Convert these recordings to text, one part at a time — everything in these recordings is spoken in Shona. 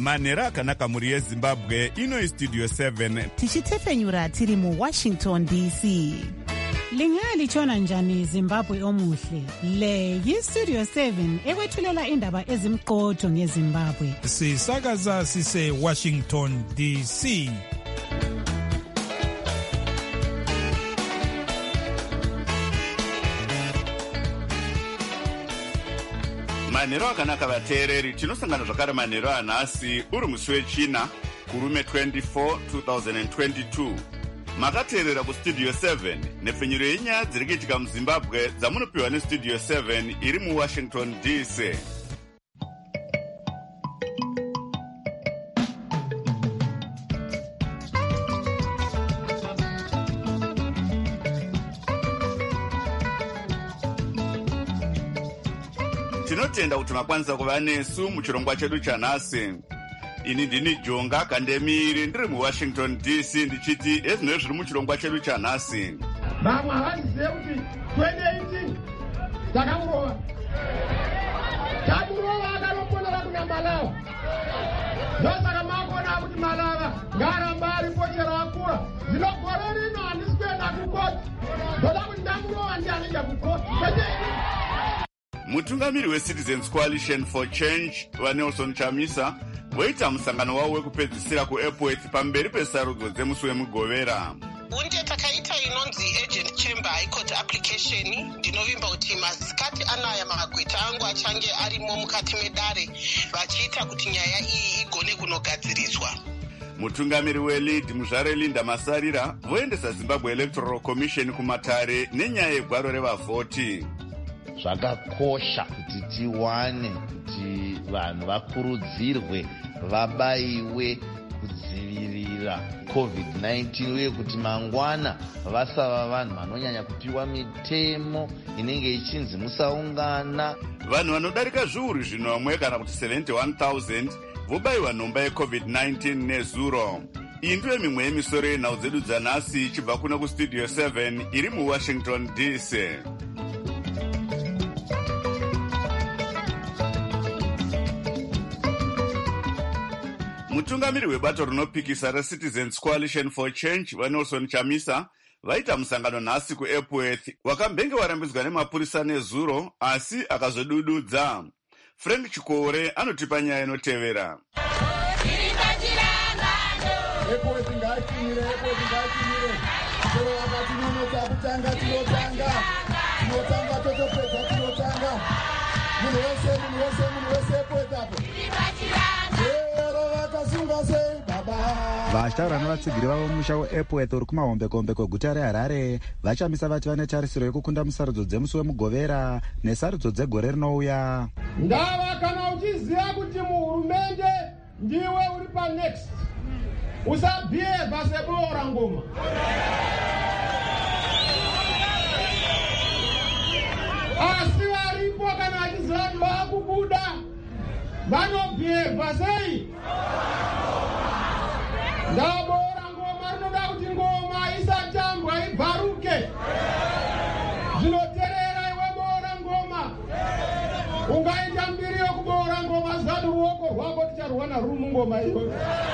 manhero akanaka muri yezimbabwe. Ino Studio 7 tichitefenyura tiri muWashington DC. Lingalitshona njani Zimbabwe omuhle? Le yiStudio 7 ekwethulela indaba ezimqotho ngeZimbabwe. Sisakaza sise Washington DC. manhero akanaka vateereri, tinosangana zvakare manhero anhasi uri musi wechina kurume 24 2022. Makateerera kuStudio 7 nepfenyuro yenyaya dziri kuitika muZimbabwe dzamunopiwa neStudio 7 iri muWashington DC. Tinotenda kuti makwanisa kuva nesu muchirongwa chedu chanhasi. Ini ndini Jonga Kandemiri ndiri muWashington DC ndichiti ezvinenge zviri muchirongwa chedu chanhasi. Vamwe havaizive kuti 2018 takamurova. Tamurova akanoponera kuna Malava. Ndosaka makona kuti Malava ngaramba aripo chero akura. Zvino gore rino handisi kuenda kukoti. Ndoda kuti ndamurova ndiye anenge kukoti. Mutungamiri weCitizens Coalition for Change vaNelson Chamisa voita musangano wavo wekupedzisira kuEpworth pamberi pesarudzo dzemusi wemugovera. Unde takaita inonzi agent chamber high court application. Ndinovimba kuti masikati anaya magweta angu achange arimo mukati medare vachiita kuti nyaya iyi igone kunogadziriswa. Mutungamiri weLead Muzvare Linda Masarira voendesa Zimbabwe Electoral Commission kumatare nenyaya yegwaro revavhoti. Zvakakosha kuti tiwane kuti vanhu vakurudzirwe vabaiwe kudzivirira COVID-19 uye kuti mangwana vasava vanhu vanonyanya kupiwa mitemo inenge ichinzi musaungana. Vanhu vanodarika zviuru zvinomwe kana kuti 71,000 vobaiwa nhomba yeCovid-19 nezuro. Iyi ndiyo mimwe yemisoro yenhau dzedu dzanhasi ichibva kuna kuStudio 7 iri muWashington DC. Mutungamiri webato rinopikisa reCitizens Coalition for Change vaNelson Chamisa vaita musangano nhasi kuEpworth wakambenge warambidzwa nemapurisa nezuro asi akazodududza. Frank Chikore anotipa nyaya inotevera. Epworth ngatimire. Chero wakati nonota kutanga tinotanga totopedza tinotanga. Munhu wese Epworth apo. Vashtaura nevatsigiri vavo musha weEpworth uri kumahombekombe kweguta reHarare vachamisa vati vane tarisiro yekukunda musarudzo dzemusi wemugovera nesarudzo dzegore rinouya. Ndava kana uchiziva kuti muhurumende ndiwe uri panext, usabhiyevha seboora ngoma. Asi varipo kana vachiziva kuti vakubuda vanobhiyevha sei? Ndaboora ngoma rinoda kuti ngoma isatambwa ibvaruke. Zvinoterera iwe boora ngoma. Ungaita mbiri yokuboora ngoma zati ruoko rwako ticharwana ruri mungoma iyoyo.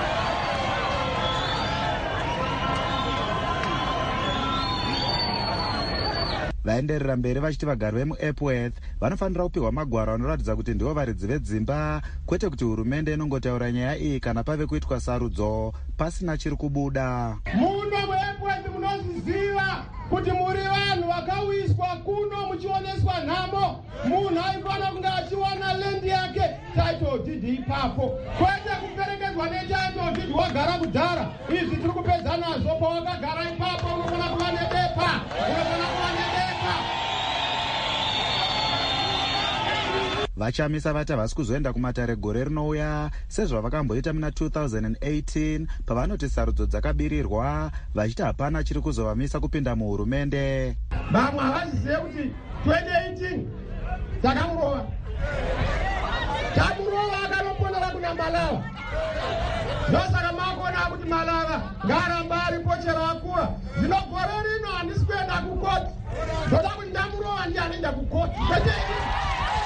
Vaenderera mberi vachiti vagari vemuEpworth vanofanira kupiwa magwaro anoratidza kuti ndivo varidzi vedzimba, kwete kuti hurumende inongotaura nyaya iyi kana pave kuitwa sarudzo pasina chiri kubuda. Muno muEpworth munozviziva kuti muri vanhu vakawiswa kuno muchioneswa nhamo. Munhu aifanira kunge achiwana lendi yake title deed ipapo, kwete kuperekedzwa netitle deed wagara kudhara. Izvi tiri kupedza nazvo. Pawakagara ipapo unofana kuva nebepa, Vachamisa vati havasi kuzoenda kumatare gore rinouya sezvavakamboita muna 2018 pavanoti sarudzo dzakabirirwa vachiti hapana chiri kuzovamisa kupinda muhurumende. Vamwe havazive kuti 2018 takamurova. Tamurova akanoponera kuna Malava. Ndosaka makona kuti Malava ngaramba aripo chero akura. Zvino gore rino handisi kuenda kukoti. Ndoda kuti ndamurova ndiye anoenda kukoti.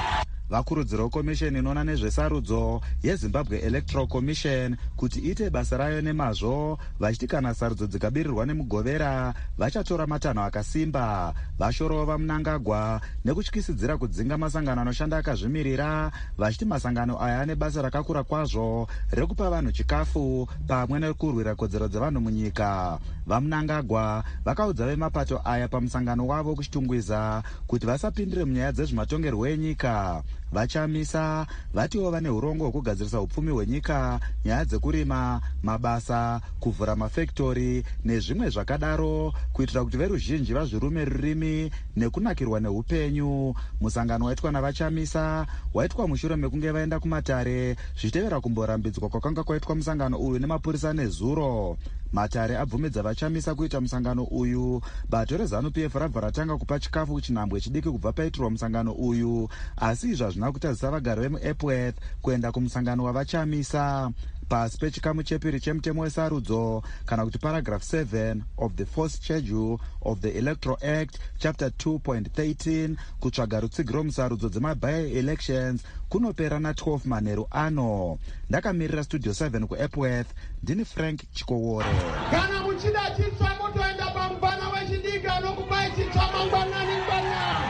vakurudzirawo komisheni inoona nezvesarudzo yezimbabwe electoral commission kuti ite basa rayo nemazvo, vachiti kana sarudzo dzikabirirwa nemugovera vachatora matanho akasimba. Vashorowo vaMnangagwa nekutyisidzira kudzinga masangano anoshanda akazvimirira, vachiti masangano aya ane basa rakakura kwazvo rekupa vanhu chikafu pamwe nekurwira kodzero dzevanhu munyika. VaMnangagwa vakaudza vemapato aya pamusangano wavo kuchitungwiza kuti vasapindire munyaya dzezvematongerwo enyika. Vachamisa vatiwo vane urongo hwekugadzirisa upfumi hwenyika, nyaya dzekurima, mabasa, kuvhura mafektori nezvimwe zvakadaro, kuitira kuti veruzhinji vazvirume rurimi nekunakirwa neupenyu. Musangano waitwa navachamisa waitwa mushure mekunge vaenda kumatare zvichitevera kumborambidzwa kwakanga kwaitwa musangano uyu nemapurisa nezuro. Matare abvumidza vachamisa kuita musangano uyu. Bato reZANU-PF rabva ratanga kupa chikafu chinhambwe chidiki kubva paitirwa musangano uyu, asi izvi hazvina kutadzisa vagari vemuEpworth kuenda kumusangano wavachamisa. Pasi pechikamu chepiri chemutemo wesarudzo kana kuti paragraph 7 of the fourth schedule of the Electoral Act chapter 2.13 kutsvaga rutsigiro musarudzo dzemaby-elections kunopera na12 manheru ano. Ndakamirira studio 7 kuEpworth, ndini Frank Chikowore. Kana muchida chitsva motoenda pamubana wechidiki anokupai chitsva mangwanani ngwana.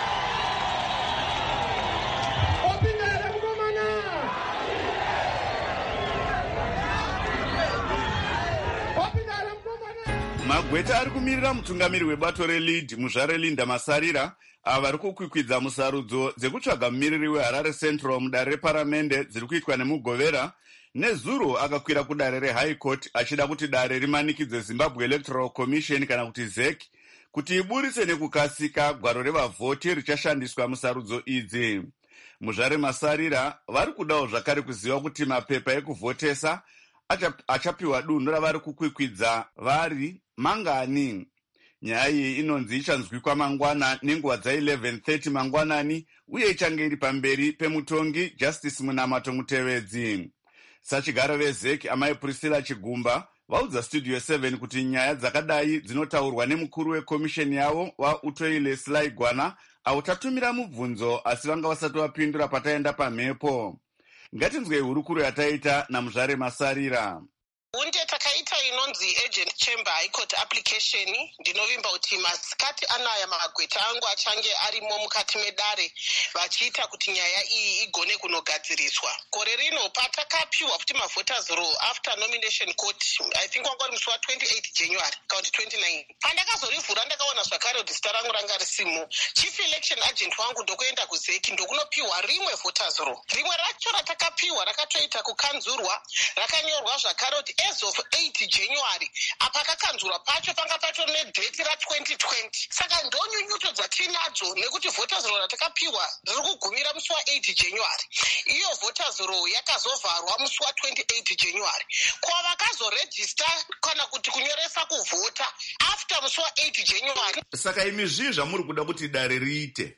Magweta ari kumirira mutungamiri webato reLead muzvare Linda Masarira ava vari kukwikwidza musarudzo dzekutsvaga mumiriri weHarare Central mudare reparamende dziri kuitwa nemugovera. Nezuro akakwira kudare reHigh Court achida kuti dare rimanikidze Zimbabwe Electoral Commission kana kuti ZEC kuti iburise nekukasika gwaro revavhoti richashandiswa musarudzo idzi. Muzvare Masarira vari kudawo zvakare kuziva kuti mapepa ekuvhotesa achapiwa dunhu ravari kukwikwidza vari mangani. Nyaya iyi inonzi ichanzwikwa mangwana nenguva dza11:30 mangwanani uye ichange iri pamberi pemutongi Justice Munamato Mutevedzi. Sachigaro veZEC amai Priscilla Chigumba vaudza Studio 7 kuti nyaya dzakadai dzinotaurwa nemukuru wekomisheni yavo waUtoile Selaigwana avo tatumira mubvunzo asi vanga vasati vapindura pataenda pamhepo. Ngatinzwei hurukuro yataita namuzvare Masarira. Hunde takaita inonzi agent chamber high court application. Ndinovimba kuti masikati anaya magweta angu achange arimo mukati medare vachiita kuti nyaya iyi igone kunogadziriswa. Gore rino patakapiwa kuti mavoters roll after nomination court, I think wanga musi wa 28 January count 29. Pandakazorivhura ndakaona zvakare kuti zita rangu ranga risimo. Chief election agent wangu ndokuenda kuZEC ndokunopiwa rimwe voters roll. Rimwe racho ratakapiwa rakatoita kukanzurwa rakanyorwa zvakare kuti as of 8 January apa kakanzurwa pacho panga pacho nedate ra2020. Saka ndonyunyuto dzatinadzo nekuti voters roll ratakapiwa riri kugumira musi wa 8 January. Iyo voters roll yakazovharwa musi wa 28 January. Kwavakazoregister kana kuti kunyoresa kuvhota after musi wa 8 January. Saka imi zvii zvamuri kuda kuti dare riite?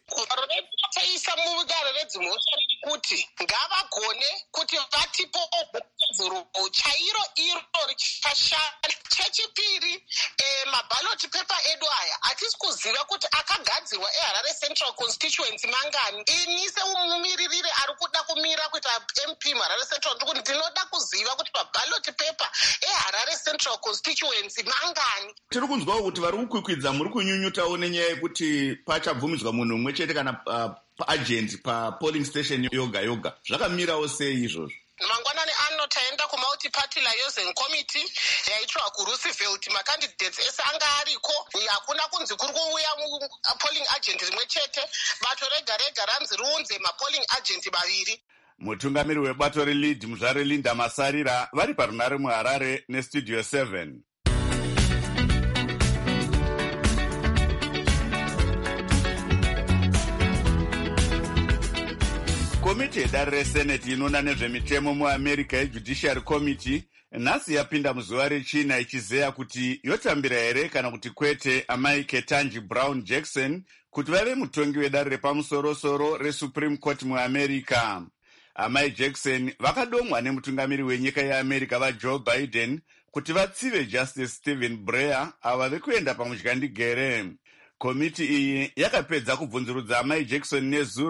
Taisa mudare redzimhosva riri kuti ngavagone kuti vatipo vhotazoro chairo iro richashanda. Chechipiri, maballot paper edu aya hatisi kuziva kuti akagadzirwa eHarare Central Constituency mangani. Inise umumiririre ari kuda kumira kuita MP muHarare Central ndikuti ndinoda kuziva kuti maballot paper eHarare Central Constituency mangani. Tiri kunzwawo kuti vari kukwikwidza muri kunyunyutawo nenyaya yekuti pachabvumidzwa munhu umwe chete kana agent polling station yoga yoga. Zvakamirawo sei izvozvo? Mangwanani ano taenda kumulti-party liaison committee yaitwa kuRoosevelt. Macandidates ese anga ariko, hakuna kunzi kuri kuuya polling agent rimwe chete. Bato rega rega ranzi riunze mapolling agent vaviri. Mutungamiri webato reLead muzvare Linda Masarira vari parunare muHarare neStudio 7. Komiti yedare reSenate inoona nezvemitemo muAmerica yeJudiciary Committee nhasi yapinda muzuva rechina ichizeya kuti yotambira here kana kuti kwete amai Ketanji Brown Jackson kuti vave mutongi wedare repamusoro-soro reSupreme Court muAmerica. Amai Jackson vakadomwa nemutungamiri wenyika yeAmerica vaJoe Biden kuti vatsive Justice Stephen Breyer avo vave kuenda pamushandigere. Komiti iyi yakapedza kubvunzurudza amai Jackson nezuro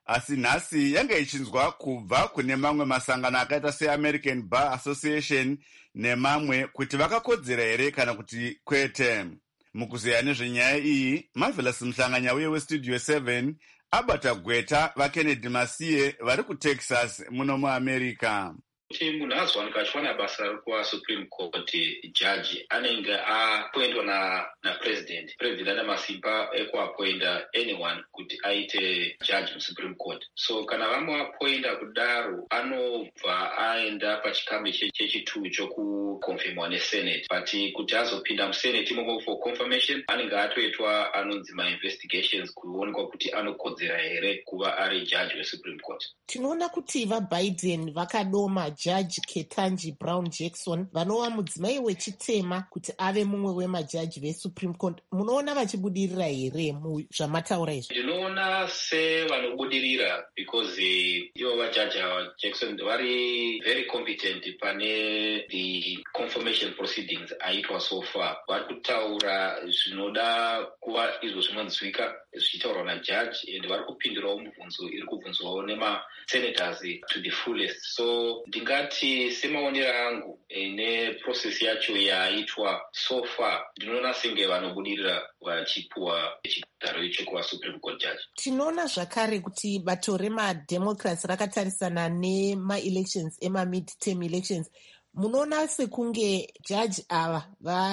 asi nhasi yanga ichinzwa kubva kune mamwe masangano akaita seAmerican Bar Association nemamwe kuti vakakodzera here kana kuti kwete. Mukuzeya nezvenyaya iyi, Marvelous Mhlanganyauye weStudio 7 abata gweta vaKennedy Masiye vari kuTexas muno muAmerica. Kuti munhu azowanika achiwana basa kuvaSupreme Court, jaji anenge apoindwa napresident ane masimba ekuapoinda anyone kuti aite jaji muSupreme Court. So kana vamuapoinda kudaro anobva aenda pachikamu chechitu chokukonfirmwa neSenate, but kuti azopinda muSenate imomo for confirmation anenge atoitwa anonzi mainvestigations kuonekwa kuti anokodzera here kuva ari jaji weSupreme Court. Tinoona kuti vaBiden vakadoma Jaji Ketanji Brown Jackson vanova mudzimai wechitema kuti ave mumwe wemajaji veSupreme Court. Munoona vachibudirira here muzvamataura izvi? Ndinoona sevanobudirira because ivo vajaji ava Jackson vari very competent pane the confirmation proceedings aitwa so far. Vari kutaura zvinoda kuva izvo zvinonzwika zvichitaurwa najaji and vari kupindirawo mubvunzo iri kubvunzwawo nemasenators to the fullest. So ndingati semaonero angu neprocess yacho yaitwa so far ndinoona senge vanobudirira vachipuwa chigaro icho kuvaSupreme Court judge. Tinoona zvakare kuti bato remademocrats rakatarisana nemaelections ema-mid-term elections. Munoona sekunge jaji ava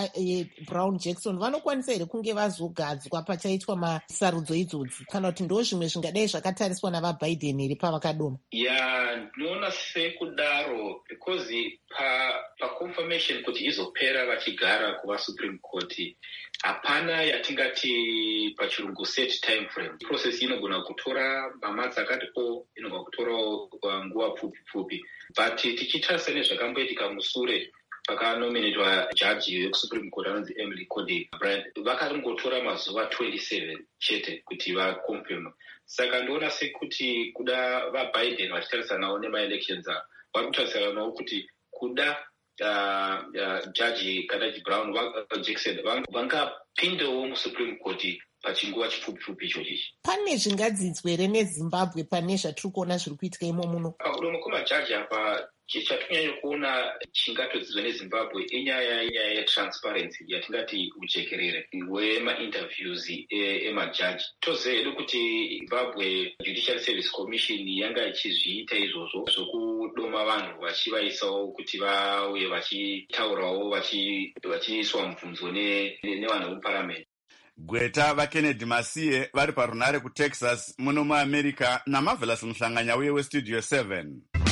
vaBrown Jackson vanokwanisa here kunge vazogadzwa pachaitwa masarudzo idzodzi kana kuti ndo zvimwe zvingadai zvakatariswa navaBiden here pavakadoma? Ndinoona sekudaro because paconfirmation kuti izopera vachigara kuvaSupreme Court hapana yatingati pachirungu set time frame. Process inogona kutora mamadzi akati inogona kutora nguva pfupi. But tichitarisa nezvakamboitika musure pakanominatwa jaji wekuSupreme Court anonzi Emily Coney Barrett, vakangotora mazuva 27 chete kuti vakonfirma. Saka ndoona sekuti kuda vaBiden vachitarisanawo nemaelections vari kutarisanawo kuti kuda jaji Ketanji Brown Jackson vangapindawo muSupreme Court pachinguva chipfupi ichochi. Pane zvingadzidzwe here neZimbabwe pane zvatiri kuona zviri kuitika imo muno? Kudomo kwemajaji apa chatonyanya kuona chingatodzidzwa neZimbabwe inyaya yetransparency yatingati ujekerere hwemainterviews emajaji. Toziva hedu kuti Zimbabwe Judicial Service Commission yanga ichizviita izvozvo zvokudoma vanhu vachivaisawo kuti vauye vachitaurawo vachiiswa mubvunzo nevanhu vemuparamendi. Gweta vaKennedy Masiye vari parunare kuTexas muno muAmerica naMarvelous Mhlanganyauye weStudio 7.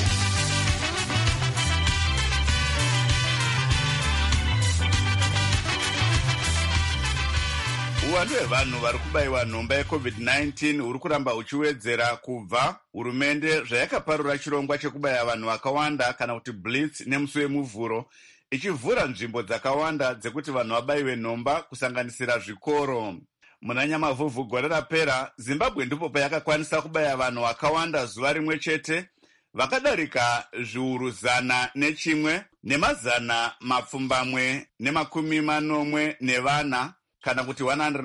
Uwandu hwevanhu vari kubayiwa nhomba yeCovid-19 huri kuramba uchiwedzera kubva hurumende zvayakaparura chirongwa chekubaya vanhu vakawanda kana kuti blitz nemusi wemuvhuro, ichivhura nzvimbo dzakawanda dzekuti vanhu vabayiwe nhomba kusanganisira zvikoro. Muna Nyamavhuvhu gore rapera, Zimbabwe ndipo payakakwanisa kubaya vanhu vakawanda zuva rimwe chete, vakadarika zviuru 100 nemazana mapfumbamwe nemakumi manomwe nevana kana kuti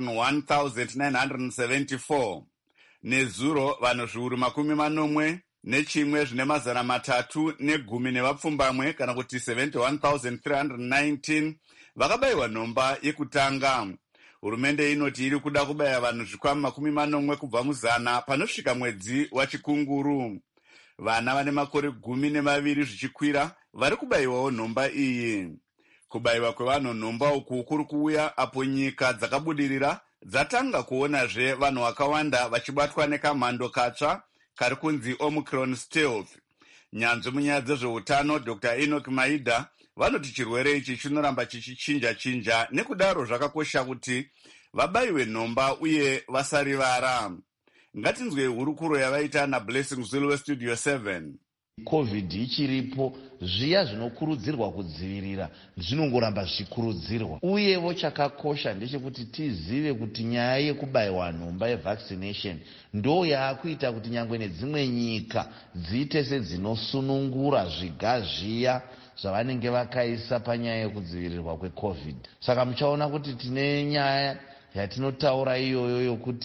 101,974. Nezuro vanhu zviuru 40 nechimwe zvine mazana 310 nevapfumbamwe kana kuti 71,319 vakabayiwa nhomba yekutanga. Hurumende inoti iri kuda kubaya vanhu zvikwama 40 kubva muzana panosvika mwedzi wachikunguru. Vana vane makore 12 zvichikwira vari kubayiwawo nhomba iyi. Kubayiwa kwevanhu nhomba uku kuri kuuya apo nyika dzakabudirira dzatanga kuonazve vanhu vakawanda vachibatwa nekamhando katsva kari kunzi Omicron stealth. Nyanzvi munyaya dzezveutano Dr. Enoch Maida vanoti chirwere ichi chinoramba chichichinja nekudaro zvakakosha kuti vabayiwe nhomba uye vasarivara. Ngatinzwe hurukuro yavaita naBlessing Zulu weStudio 7. COVID ichiripo, zviya zvinokurudzirwa kudzivirira zvinongoramba zvichikurudzirwa. Uyewo chakakosha ndechekuti tizive kuti nyaya yekubayiwa nhomba yevaccination ndo yaakuita kuti nyangwe nedzimwe nyika dziite sedzinosunungura zviga zviya zvavanenge vakaisa panyaya yekudzivirirwa kweCovid. Saka muchaona kuti tine nyaya yatinotaura iyoyo yokuti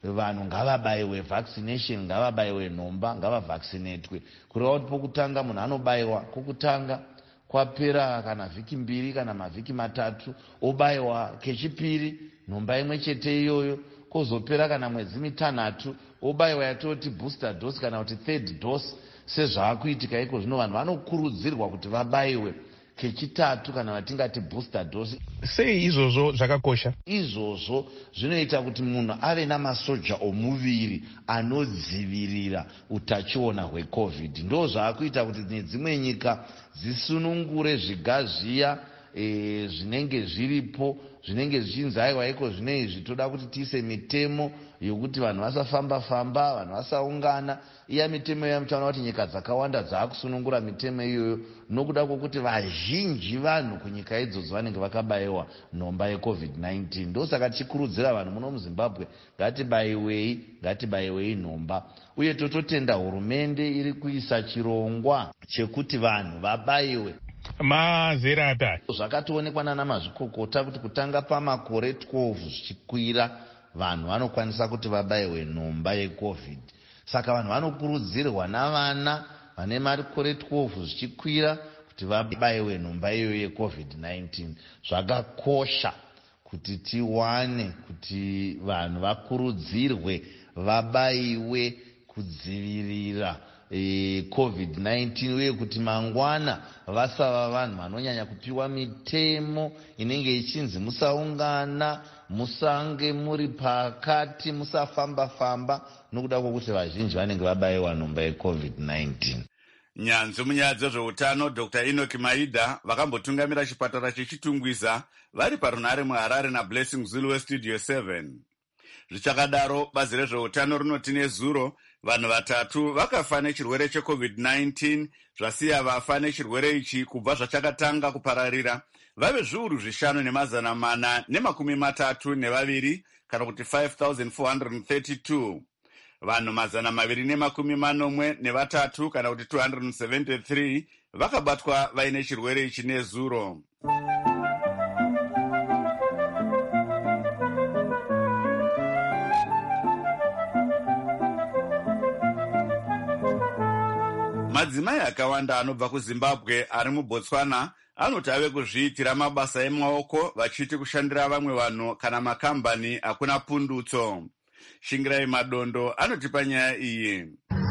vanhu ngavabayiwe vaccination, ngavabayiwe nhomba, ngavavaccinatwe kureva kuti pokutanga munhu anobayiwa kokutanga kwapera kana vhiki 2 kana mavhiki 3 obayiwa kechipiri nhomba imwe chete iyoyo, kozopera kana mwedzi 3 obayiwa yatoti booster dose kana kuti third dose. Sezvaakuitika iko zvino vanhu vanokurudzirwa kuti vabayiwe kechitatu kana vatingati booster dose. Sei izvozvo zvakakosha? Izvozvo zvinoita kuti munhu ave namasoja omuviri anodzivirira utachiona hwecovid. Ndo zvaakuita kuti nedzimwe nyika zisunungure zvigaziya zvinenge zviripo, zvinenge zvichinzi aiwa iko zvine izvi toda kuti tiise mitemo yokuti vanhu vasafamba-famba, vanhu vasaungana. Iya mitemo iya mutaona kuti nyika dzakawanda dzaakusunungura mitemo iyoyo nokuda kwokuti vazhinji vanhu kunyika idzodzo vanenge vakabayiwa nhomba yecovid-19. Ndosaka tichikurudzira vanhu muno muZimbabwe ngatibayiwei nhomba, uye tototenda hurumende iri kuisa chirongwa chekuti vanhu vabayiwe mazera atari. Zvakatoonekwa nana mazvikokota kuti kutanga pamakore 12 zvichikwira vanhu vanokwanisa kuti vabayiwe nhomba yecovid. Saka vanhu vanokurudzirwa navana vane makore 12 zvichikwira kuti vabayiwe nhomba iyo yecovid-19. Zvakakosha kuti tiwane kuti vanhu vakurudzirwe vabayiwe kudzivirira covid-19, uye kuti mangwana vasava vanhu vanonyanya kupiwa mitemo inenge ichinzi musaungana, musange muri pakati, musafamba-famba, nokuda kwokuti vazhinji vanenge vabayiwa nhomba yecovid-19. Nyanzvi munyaya dzezveutano Dr. Enoch Maida vakambotungamira chipatara chechitungwiza vari parunhare muHarare naBlessing Zulu weStudio 7. Zvichakadaro, bazi rezveutano rinoti nezuro vanhu 3 vakafa nechirwere checovid-19, zvasiya vafa nechirwere ichi kubva zvachakatanga kupararira vave zviuru 5,432 kana kuti 5,432. Vanhu 243 kana kuti 273 vakabatwa vaine chirwere ichi nezuro. Madzimai akawanda anobva kuZimbabwe ari muBotswana anoti ave kuzviitira mabasa emaoko vachiti kushandira vamwe vanhu kana makambani akuna pundutso. Shingirai Madondo anotipa nyaya iyi.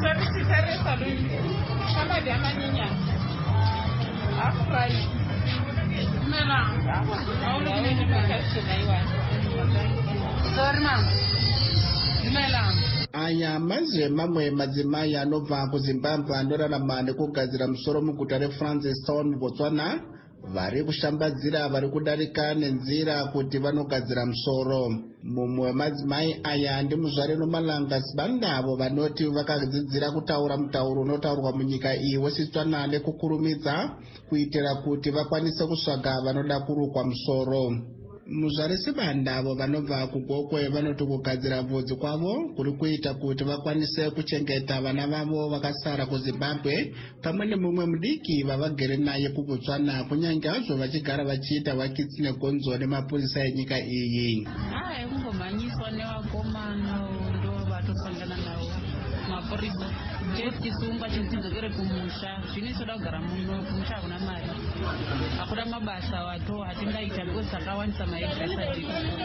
Aya mazve mamwe madzimai anobva kuZimbabwe anorarama nekugadzira musoro muguta reFrancistown muBotswana vari kushambadzira vari kudarika nenzira kuti vanogadzira musoro. Mumwe wemadzimai aya ndimuzvare Nomalanga Sibandavo vanoti vakadzidzira kutaura mutauro unotaurwa munyika iyi weSetswana nekukurumidza kuitira kuti vakwanise kusvaga vanoda kurukwa musoro. Muzvare Sibandavo vanobva kuGokwe vanoti kugadzira bvudzi kwavo kuri kuita kuti vakwanise kuchengeta vana vavo vakasara kuZimbabwe pamwe nemumwe mudiki vavagere naye kuBotswana, kunyange hazvo vachigara vachiita vakitsi negonzo nemapurisa enyika iyi. Kungomhanyiswa nevakomana ndo vatosangana navo mapurisa chetisunga chitidzokere kumusha zvine soda kugara muno kumusha hakuna mari, hakuda mabasa wato hatingaita because takawandisa maegasa.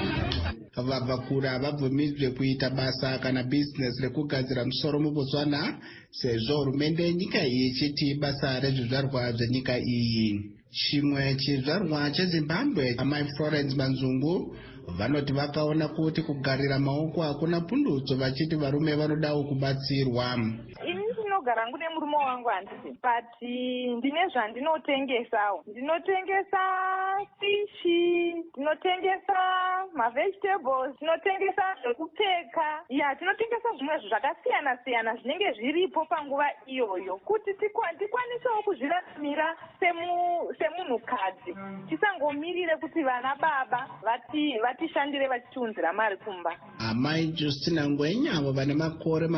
Vabvakura havabvumidzwe kuita basa kana business rekugadzira musoro muBotswana sezvo hurumende yenyika iyi ichiti basa rezvizvarwa zvenyika iyi. Chimwe chizvarwa cheZimbabwe amai Florence Manzungu vanoti vakaona kuti kugarira maoko hakuna pundutso, vachiti varume vanodawo kubatsirwa. Ndinogara ngune murume wangu handisi, but ndine zvandinotengesawo. Ndinotengesa fishi, ndinotengesa mavegetables, ndinotengesa zvekupfeka. Tinotengesa zvimwe zvakasiyana-siyana zvinenge zviripo panguva iyoyo kuti tikwanisewo kuzviraramira semunhukadzi. Tisangomirire kuti vana baba vatishandire vachitiunzira mari kumba. Amai Justina Ngwenya avo vane makore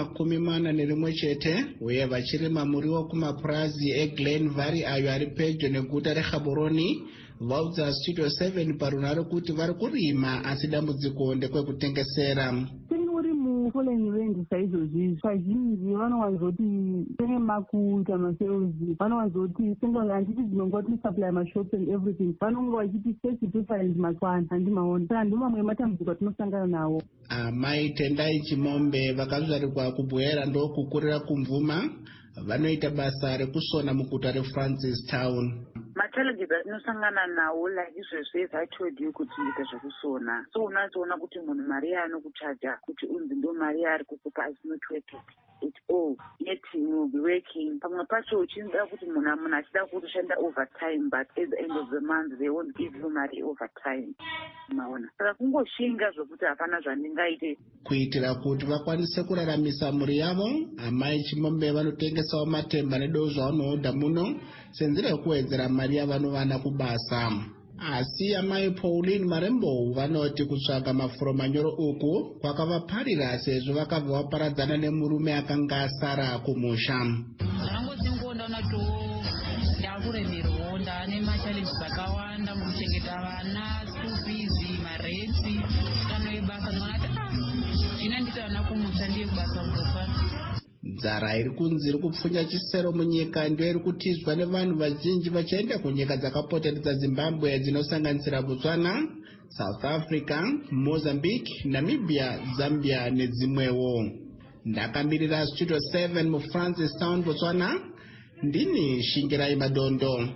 41 chete uye vachirima muriwo kumapurazi eGlen Valley ayo ari pedyo neguta reGaborone vaudza Studio 7 parunhare kuti vari kurima asi dambudziko ndekwekutengesera. Uri kufolenyi voendesa izvozvizvi kazhinji vanowanzoti senge makuita maserosi vanowanzoti senge handiti dzinonga tinosupply mashops and everything vanonga vachiti search different makwana handimaona saka ndimamwe matambudziko atinosangana nawo. Amai Tendai Chimombe vakazvarirwa kubwera ndokukurira kumvuma vanoita basa rekusona muguta reFrancistown. Machallenges atinosangana nawo like izvezvo as I told you kuti ita zvekusona, so unoona kuti munhu mari yaanokuchaja kuti unzi ndo mari yaari kukupa is not worth it at all, yet he will be working. Pamwe pacho uchinda kuti munhu achida kutoshanda overtime, but at the end of the month they won't give you mari overtime. Maona saka kungoshinga zvokuti hapana zvandingaite kuitira kuti vakwanise kuraramisa mhuri yavo. Amai Chimombe vanotengesawo matemba nedo zvavanohodha muno senzira yekuwedzera mari yavanovana kubasa. Asi amai Pauline Marembo vanoti kutsvaga mafuro manyoro uku kwakavaparira sezvo vakabva vaparadzana nemurume akanga asara kumusha. Ndinongoona ndakuremerwawo ndaane machallenges akawanda mukuchengeta vana, school fees, marensi, kana ebasa ndinoona kuti zvina ndikaona kumusha ndiye kubasa kutofa. Nzara iri kunzi iri kupfunya chisero munyika ndiyo iri kutizwa nevanhu vazhinji vachienda kunyika dzakapoteredza Zimbabwe dzinosanganisira Botswana, South Africa, Mozambique, Namibia, Zambia nedzimwewo. Ndakamirira Studio 7 muFrancistown, Botswana. Ndini Shingirai Madondo.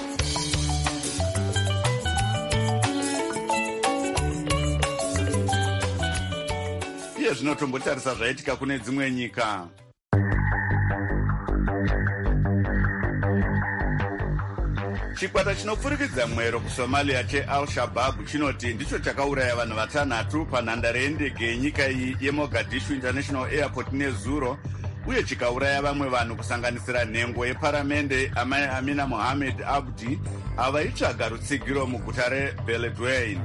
Iye zvinotombotarisa zvaitika kune dzimwe nyika. Chikwata chinopfurikidza mwero kuSomalia cheAl-Shabaab chinoti ndicho chakauraya vanhu 6 panhandare yendege yenyika iyi yeMogadishu International Airport nezuro, uye chikauraya vamwe vanhu kusanganisira nhengo yeparamende amai Amina Mohamed Abdi avaitsvaga rutsigiro muguta reBeledweyne.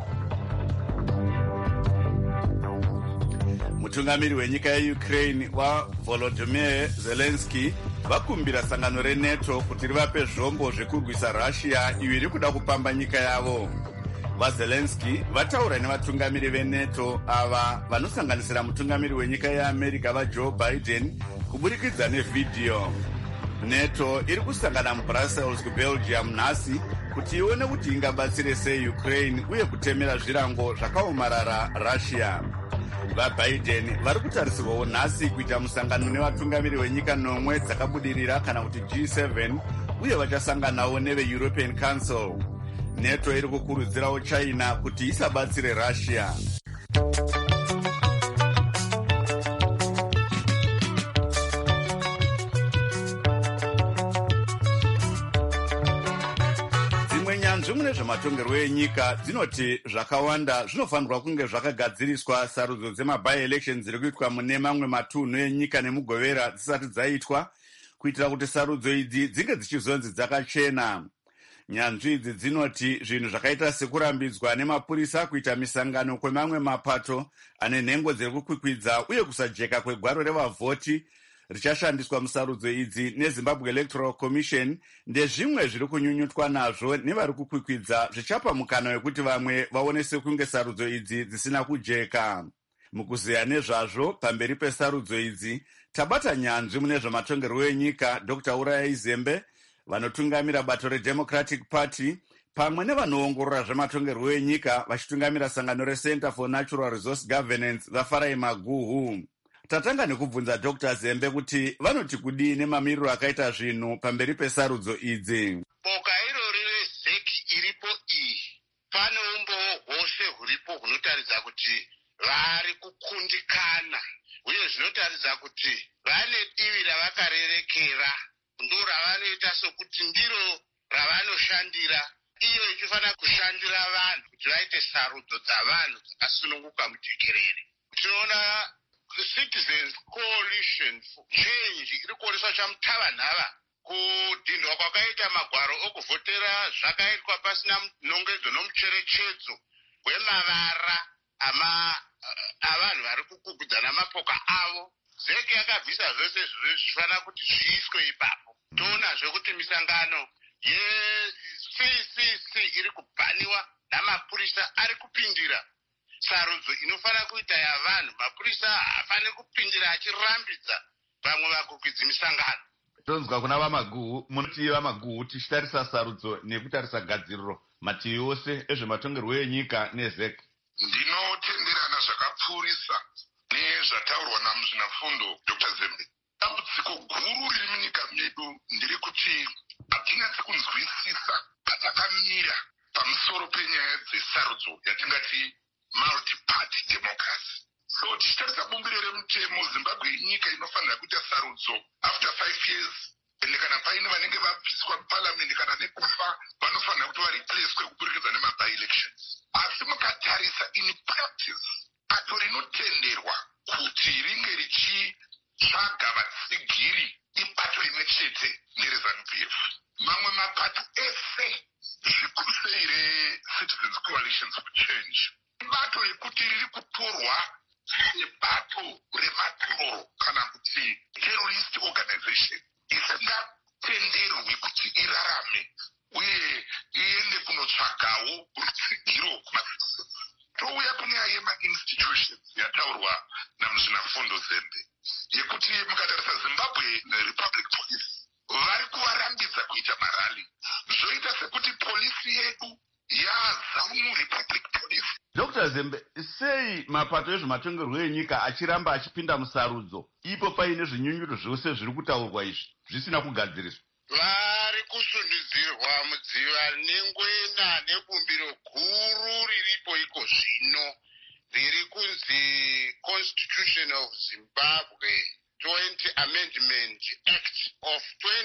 Mutungamiri wenyika yeUkraine waVolodymyr Zelensky vakumbira sangano reNATO kuti rivape zvombo zvekurwisa Russia iyo iri kuda kupamba nyika yavo. VaZelensky vataura nevatungamiri veNATO ava vanosanganisira mutungamiri wenyika yeAmerica vaJoe Biden kuburikidza nevhidhiyo. NATO iri kusangana muBrussels kuBelgium nhasi kuti ione kuti ingabatsire sei Ukraine uye kutemera zvirango zvakaomarara Russia. VaBiden vari kutarisirwawo nhasi kuita musangano nevatungamiri wenyika 9 dzakabudirira kana kuti G7 uye vachasanganawo neveEuropean Council. NATO iri kukurudzirawo China kuti isabatsire Russia. Mune zvematongerwo enyika dzinoti zvakawanda zvinofanirwa kunge zvakagadziriswa sarudzo dzemabi-elections dziri kuitwa mune mamwe matunhu enyika nemugovera dzisati dzaitwa kuitira kuti sarudzo idzi dzinge dzichizonzi dzakachena. Nyanzvi idzi dzinoti zvinhu zvakaita sekurambidzwa nemapurisa kuita misangano kwemamwe mapato ane nhengo dziri kukwikwidza uye kusajeka kwegwaro revavhoti richashandiswa musarudzo idzi neZimbabwe Electoral Commission ndezvimwe zviri kunyunyutwa nazvo nevari kukwikwidza zvichapa mukana wekuti vamwe vaone sekunge sarudzo idzi dzisina kujeka. Mukuzeya nezvazvo pamberi pesarudzo idzi tabata nyanzvi mune zvematongerwo enyika Dr. Uraya Zembe vanotungamira bato reDemocratic Party pamwe nevanoongorora zvematongerwo enyika vachitungamira sangano reCenter for Natural Resource Governance vaFarai Maguhu. Tatanga nekubvunza Dr. Zembe kuti vanoti kudii nemamiriro akaita zvinhu pamberi pesarudzo idzi. Boka irori rezeki iripo iyi pane umbowo hwose huripo hunotaridza kuti vari kukundikana uye zvinotaridza kuti vane divi ravakarerekera ndo ravanoita sokuti ndiro ravanoshandira iyo ichifanira kushandira vanhu kuti vaite sarudzo dzavanhu dzakasununguka mujekerere. Tinoona Citizens Coalition for Change iri kuoneswa chamutavanhava kudhindwa kwakaita magwaro okuvhotera zvakaitwa pasina nhongedzo nomucherechedzo wemavara avanhu vari kukugudzana mapoka avo. Zeki yakabvisa zvose zvifanira kuti zviiswe ipapo. Toonazve kuti misangano yeCCC iri kubhaniwa namapurisa ari kupindira sarudzo inofanira kuita yavanhu. Mapurisa hafaniri kupindira achirambidza vamwe vakukwidza misangano. Tonzwa kuna vamaguhu, munoti vamaguhu tichitarisa sarudzo nekutarisa gadziriro mativi ose ezvematongerwo enyika nezek. Ndinotenderana zvakapfuurisa nezvataurwa namuzvinafundo Dr. Zembe. Dambudziko guru riri munyika medu nderekuti hatinatsi kunzwisisa patakamira pamusoro penyaya dzesarudzo yatingati multi-party democracy. So tichitarisa bumbiro remutemo, Zimbabwe inyika inofanira kuita sarudzo after 5 years. Ende kana paine vanenge vabviswa muparliament kana nekufa vanofanira kuti vareplacwe kuburikidza nema-by-elections. Asi mukatarisa in practice, bato rinotenderwa kuti ringe richitsvaga vatsigiri ibato rimwe chete nereZANU-PF. Mamwe mapato ese zvikuru sei reCitizens Coalitions for Change ibato rekuti riri kutorwa sebato rematoro kana kuti terrorist organization isingatenderwi kuti irarame uye iende kunotsvagawo rutsigiro kumacitizens. Touya kunyaya yema-institutions yataurwa namuzvinafundo Zembe yekuti mukatarisa Zimbabwe Republic Police vari kuvarambidza kuita marali, zvoita sekuti polisi yedu yaZANU Republic Police. Dr. Zembe, sei mapato ezvematongerwo enyika achiramba achipinda musarudzo ipo paine zvinyunyuto zvose zviri kutaurwa izvi zvisina kugadziriswa? Vari kusundidzirwa mudziva nengwena nebumbiro guru riripo iko zvino riri kunzi Constitution of Zimbabwe 20 Amendment Act of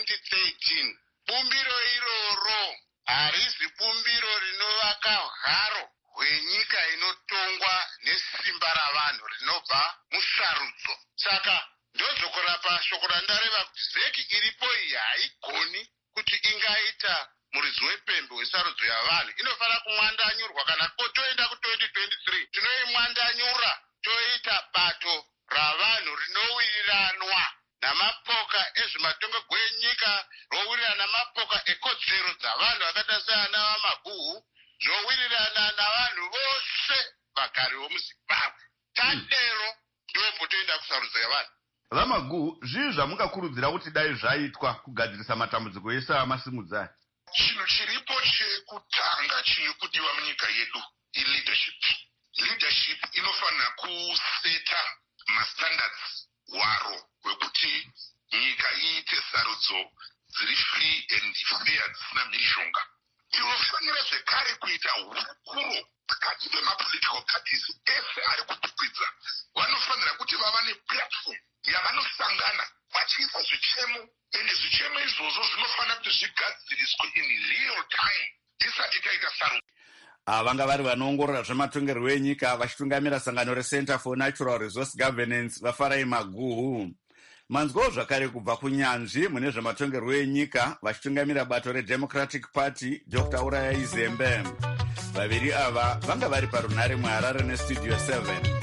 2013. Bumbiro iroro harizi bumbiro rinovaka haro hwenyika inotongwa nesimba ravanhu rinobva musarudzo. Saka ndozokurapa shoko randareva kuti zeki iripo iyi haigoni kuti ingaita muridzi wepembe wesarudzo yavanhu. Inofanira kumwandanyurwa kana toenda ku2023 tinoimwandanyura toita bato ravanhu rinowiriranwa namapoka ezvematongerwo enyika, rowirirana namapoka ekodzero dzavanhu vakaita seana vamaguhu, zvowirirana navanhu vose vagari vomuZimbabwe. Tadero ndombotoenda kusarudzo yavanhu. Vamaguhu, zvii zvamungakurudzira kuti dai zvaitwa kugadzirisa matambudziko ese amasimudzai? Chinhu chiripo chekutanga chiri kudiwa munyika yedu ileadership. Leadership inofanira kuseta mastandards waro wekuti nyika iite sarudzo dziri free and fair dzisina mhirizhonga. Inofanira zvekare kuita hurukuro pakati pemapolitical parties ese ari kutukwidza. Vanofanira kuti vava neplatform yavanosangana vachiisa zvichemo, ende zvichemo izvozvo zvinofanira kuti zvigadziriswe in real time tisati taita sarudzo. Vanga vari vanoongorora zvematongerwo enyika vachitungamira sangano reCenter for Natural Resource Governance vaFarai Maguhu. Manzwawo zvakare kubva kunyanzvi mune zvematongerwo enyika vachitungamira bato reDemocratic Party Dr. Urayai Zembe. Vaviri ava vanga vari parunhare muHarare neStudio 7.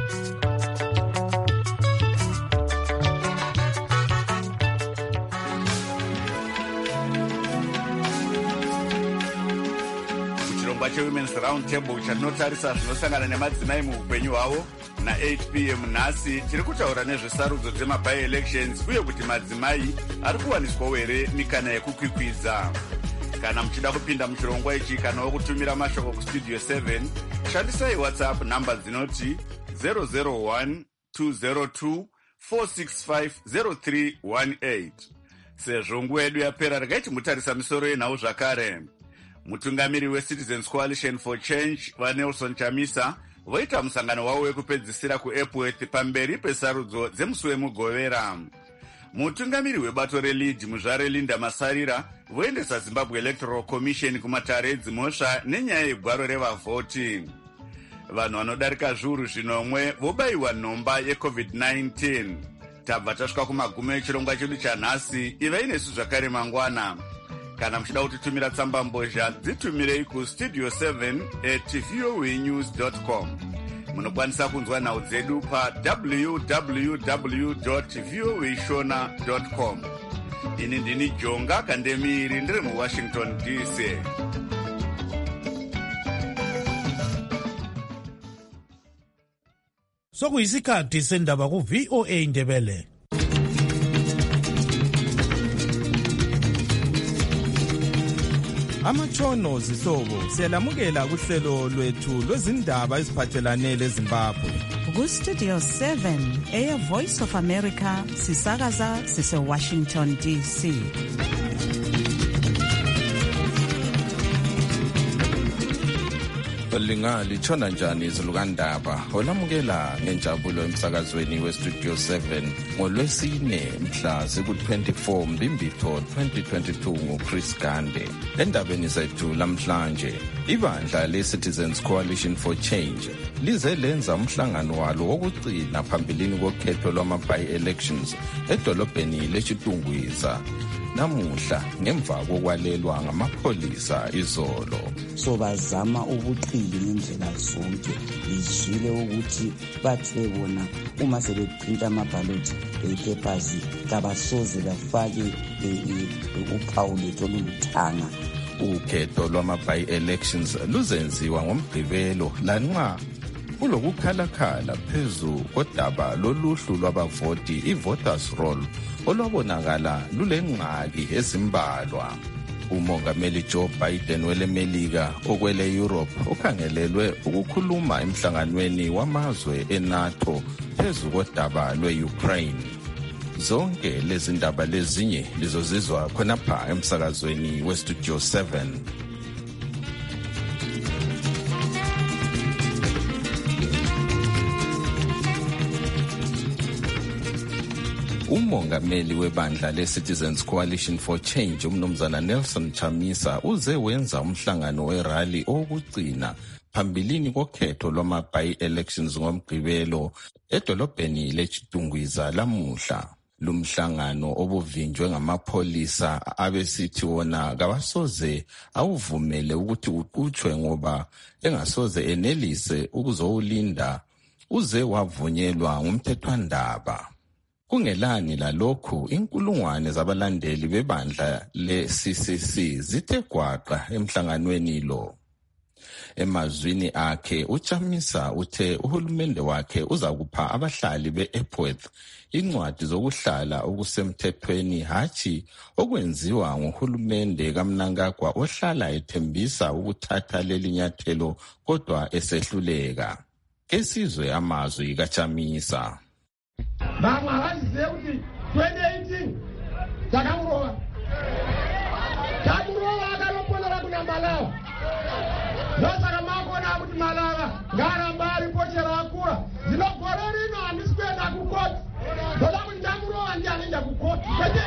cheWomen's Round Table chatinotarisa zvinosangana nemadzimai muupenyu hwavo na8 p.m. nhasi tiri kutaura nezvesarudzo dzema-by-elections uye kuti madzimai ari kuwaniswawo here mikana yekukwikwidza. Kana muchida kupinda muchirongwa ichi kana wokutumira mashoko kustudio 7 shandisai WhatsApp namba dzinoti 001 202 465 0318. Sezvo nguva yedu yapera regai timutarisa misoro yenhau zvakare. Mutungamiri weCitizens Coalition for Change vaNelson Chamisa voita musangano wavo wekupedzisira kuEpworth pamberi pesarudzo dzemusi wemugovera. Mutungamiri webato reLead muzvare Linda Masarira voendesa Zimbabwe Electoral Commission kumatare edzimhosva nenyaya yegwaro revavhoti. Vanhu vanodarika zviuru zvinomwe vobayiwa nhomba yeCovid-19. Tabva tasvika kumagumo echirongwa chedu chanhasi. Ivai nesu zvakare mangwana. Kana muchida kutitumira tsamba mbozha dzitumirei kustudio 7@voanews.com. Munokwanisa kunzwa nhau dzedu pa www.voashona.com. Ini ndini Jonga Kandemiri ndiri muWashington DC. Sokuyisikhathi sendaba ku VOA Indebele. Amatshono zihlobo siyalamukela kuhlelo lwethu lwezindaba eziphathelane leZimbabwe. Ku-Studio 7 Air Voice of America sisakaza sise-Washington DC. Lingali tshona njani izilukandaba olamukela ngenjabulo emsakazweni we-Studio 7 ngolwesine mhla ziku-24 Mbimbitho 2022 nguChris Gande. Endabeni zethu lamhlanje, ibandla le-Citizens Coalition for Change lize lenza umhlangano walo wokugcina phambilini kokhetho lwama-by-elections edolobheni leChitungwiza namuhla ngemva kokwalelwa ngamapholisa izolo. So bazama ubuqili ngendlela zonke, izwile ukuthi bathe bona uma sebeprinta amabhaloti papers kabasoze bafake uphawu lethu oluluthanga. Ukhetho lwama-by-elections luzenziwa ngoMgqibelo lanxa kulokukhalakhala phezu kodaba loluhlu lwabavoti i-voters roll olwabonakala lulengxaki ezimbalwa. Umongameli Joe Biden welemelika okwele Europe ukhangelelwe ukukhuluma emhlanganweni wamazwe eNATO phezu kodaba lwe-Ukraine. Zonke lezi ndaba lezinye lizozizwa khonapha emsakazweni we-Studio 7. Umongameli webandla le-Citizens Coalition for Change umnumzana Nelson Chamisa uze wenza umhlangano werally okugcina phambilini kokhetho lwama-by-elections ngoMgqibelo edolobheni leChitungwiza lamuhla. Lumhlangano obuvinjwe ngamapholisa abesithi wona kawasoze awuvumele ukuthi uqhutshwe ngoba engasoze enelise ukuzowulinda uze wavunyelwa ngumthethwandaba. Kungelani lalokhu, inkulungwane zabalandeli bebandla le-CCC zithe gwaqa emhlanganweni lo. Emazwini akhe uChamisa uthe uhulumende wakhe uzakupha abahlali be-Epworth incwadi zokuhlala okusemthethweni hatshi okwenziwa nguhulumende kaMnangagwa ohlala ethembisa ukuthatha leli nyathelo kodwa esehluleka. Kesizwe amazwi kaChamisa. Vamwe havazive kuti 2018 takamurova akanoponera kuna Malava. Ndosaka makona kuti Malava ngaramba aripochera akura. Zvino gore rino handisi kuenda kukoti. Ndoda kuti ndamurova ndianenda kukoti.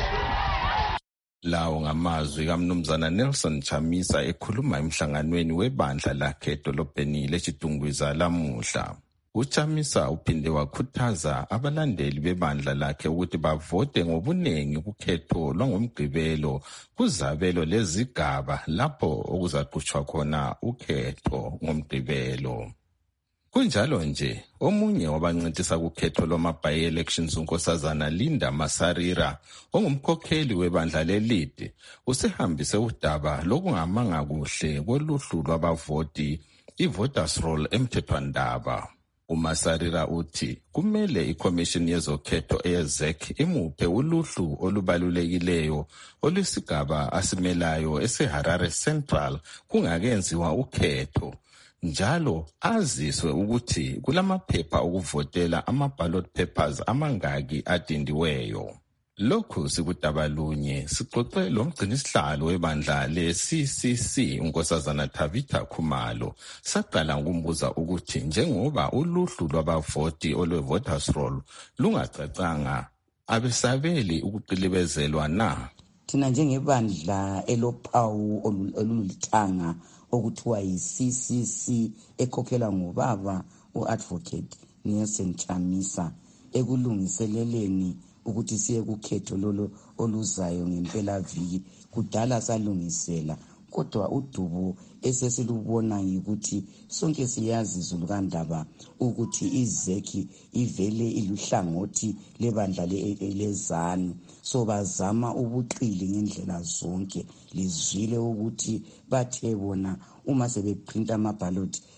Lawo ngamazwi kaMnumzana Nelson Chamisa ekhuluma emhlanganweni webandla lakhe edolobheni leChitungwiza lamuhla. UChamisa uphinde wakhuthaza abalandeli bebandla lakhe ukuthi bavote ngobunengi kukhetho lwangoMgqibelo kuzabelo lezigaba lapho okuzaqhutshwa khona ukhetho ngoMgqibelo. Kunjalo nje, omunye wabancedisa kukhetho lwama-by-elections unkosazana Linda Masarira ongumkhokheli webandla le-Lead usehambise udaba lokungamanga kuhle koluhlu lwabavoti i-voters roll emthethwandaba. uMasarira uthi kumele iCommission yezokhetho eYezek imuphe uluhlu olubalulekileyo olwesigaba asimelayo eseHarare Central kungakenziwa ukhetho, njalo aziswe ukuthi kulamaphepha okuvotela ama-ballot papers amangaki adindiweyo. Lokhu sikudabalunye sixoxe lomgcinisihlalo webandla le-CCC unkosazana Tavita Khumalo saqala ngokumbuza ukuthi njengoba uluhlu lwabavoti olwe-voters roll lungacacanga abesabeli ukuqilibezelwa na. Thina njengebandla elophawu olulithanga okuthiwa yi-CCC ekhokhelwa ngubaba u-advocate Nelson Chamisa ekulungiseleleni ukuthi siye kukhetho lolo oluzayo ngempelaviki. Kudala salungisela, kodwa udubo esesilubona yikuthi sonke siyazi Zulukandaba ukuthi iZeki ivele iluhlangothi lebandla leZanu. So bazama ubuqili ngendlela zonke. Lizwile ukuthi bathe bona uma sebeprinta amabhaloti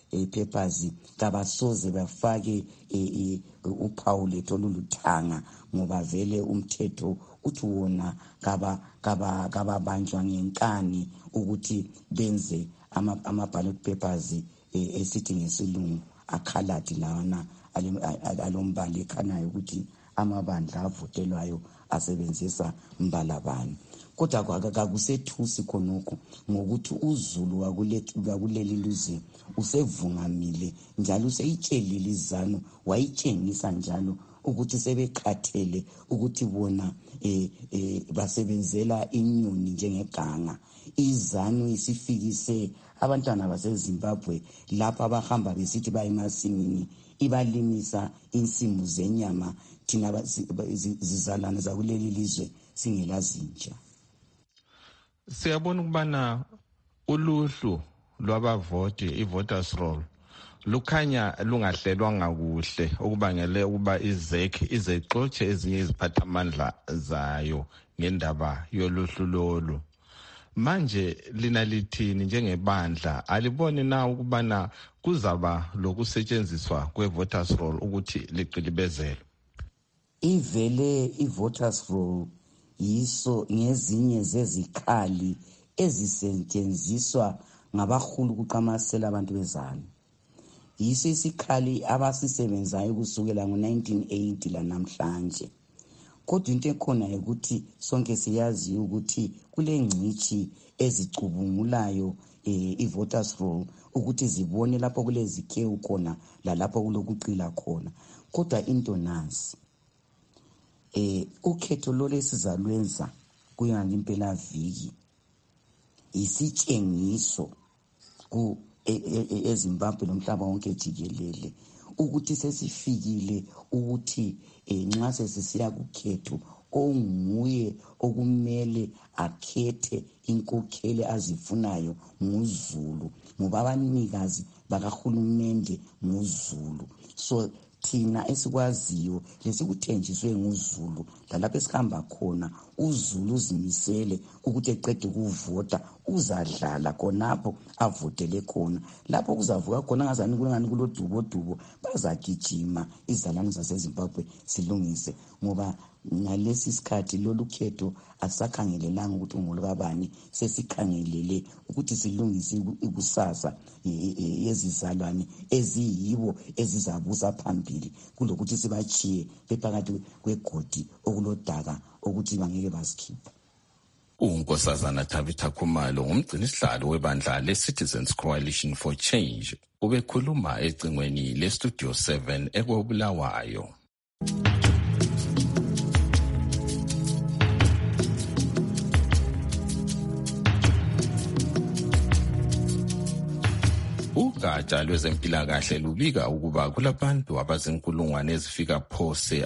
papers kabasoze bafake uphawu lethu oluluthanga ngoba vele umthetho uthi wona kababanjwa ngenkani ukuthi benze ama-ballot papers esithi ngesilungu akhaladi lawana alombala ekhanayo ukuthi amabandla avotelwayo asebenzisa mbala bani. Kodwa kakusethusi khonokho ngokuthi uZulu wakuleli lizwe usevungamile njalo useyitshelile izanu wayitshengisa njalo ukuthi sebeqhathele ukuthi bona basebenzela inyoni njengeganga. Izanu isifikise abantwana baseZimbabwe lapha abahamba besithi bayemasimini ibalimisa insimu zenyama thina zizalana zakuleli lizwe singelazintsha. Siyabona ukubana uluhlu lwabavoti i-voters roll lukhanya lungahlelwanga kuhle okubangele ukuba izek izexotshe ezinye iziphathamandla zayo ngendaba yoluhlu lolu. Manje lina lithini njengebandla alibone na ukubana kuzaba lokusetshenziswa kwe-voters roll ukuthi liqilibezele? Ivele i-voters roll yiso ngezinye zezikhali ezisetshenziswa ngabahulu kuqamasela abantu bezalo. Yiso isikhali abasisebenzayo kusukela ngo-1980 lanamhlanje. Kodwa into ekhona ukuthi sonke siyazi ukuthi kule ngcithi ezicubungulayo i-voters roll ukuthi zibone lapho kulezikhewu khona lalapho kulokuqila khona. Kodwa into nansi ukhetho lolesizalwenza kuyona impela viki isitshengiso eZimbabwe nomhlaba wonke jikelele ukuthi sesifikile ukuthi nxa sesisiya kukhetho onguye okumele akhethe inkokheli azifunayo nguZulu ngoba abanikazi bakahulumende nguZulu. So thina esikwaziyo lesikuthenjiswe nguZulu lalapho esihamba khona uZulu uzimisele ukuthi eqede ukuvota uzadlala khonapho avotele khona. Lapho kuzavuka khona ngazani kulodubo bazagijima izalwane zaseZimbabwe silungise ngoba ngalesi sikhathi lolu khetho asakhangelelanga ukuthi ngolukabani sesikhangelele ukuthi silungise ikusasa yezizalwane eziyibo ezizabusa phambili kulokuthi sibachiye bephakathi kwegodi okulodaka ukuthi bangeke basikhipha. uNkosazana Tabitha Khumalo ngumgcinisihlalo webandla le-Citizens Coalition for Change ubekhuluma ecingweni le-Studio 7 eKobulawayo. Ugatsha lwezempilakahle lubika ukuba kulabantu abazinkulungwane ezifika phose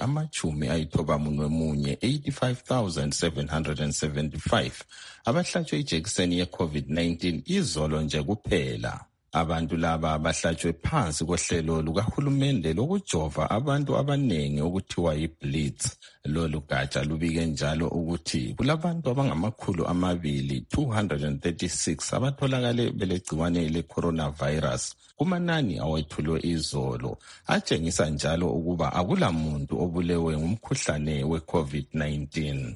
85,775 abahlatshwe ijekiseni ye-COVID-19 izolo nje kuphela. Abantu laba bahlatshwe phansi kohlelo lukahulumende lokujova abantu abanengi okuthiwa yi-Blitz. Lolu gatsha lubike njalo ukuthi kulabantu abangama236 abatholakale belegciwane le-coronavirus kumanani awethulwe izolo, atshengisa njalo ukuba akulamuntu obulewe ngumkhuhlane we-COVID-19.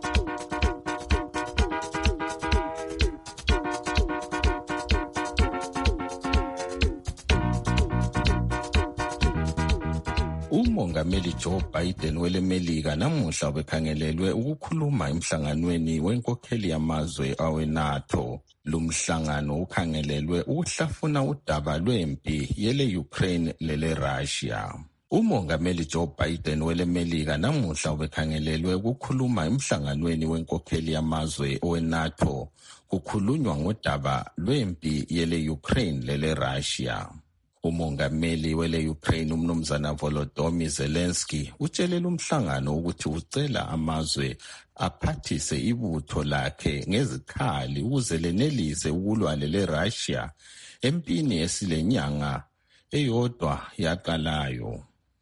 Umongameli Joe Biden welemelika namuhla ubekhangelelwe ukukhuluma emhlanganweni wenkokheli yamazwe awe-NATO. Lumhlangano ukhangelelwe ukuhlafuna udaba lwempi yele-Ukraine lele-Russia. Umongameli Joe Biden welemelika namuhla ubekhangelelwe ukukhuluma emhlanganweni wenkokheli yamazwe awe-NATO kukhulunywa ngodaba lwempi yele-Ukraine lele-Russia. Umongameli wele-Ukraine umnumzana Volodymyr Zelensky utshelele umhlangano ukuthi ucela amazwe aphathise ibutho lakhe ngezikhali ukuze lenelise ukulwa lele-Russia empini esilenyanga eyodwa yaqalayo.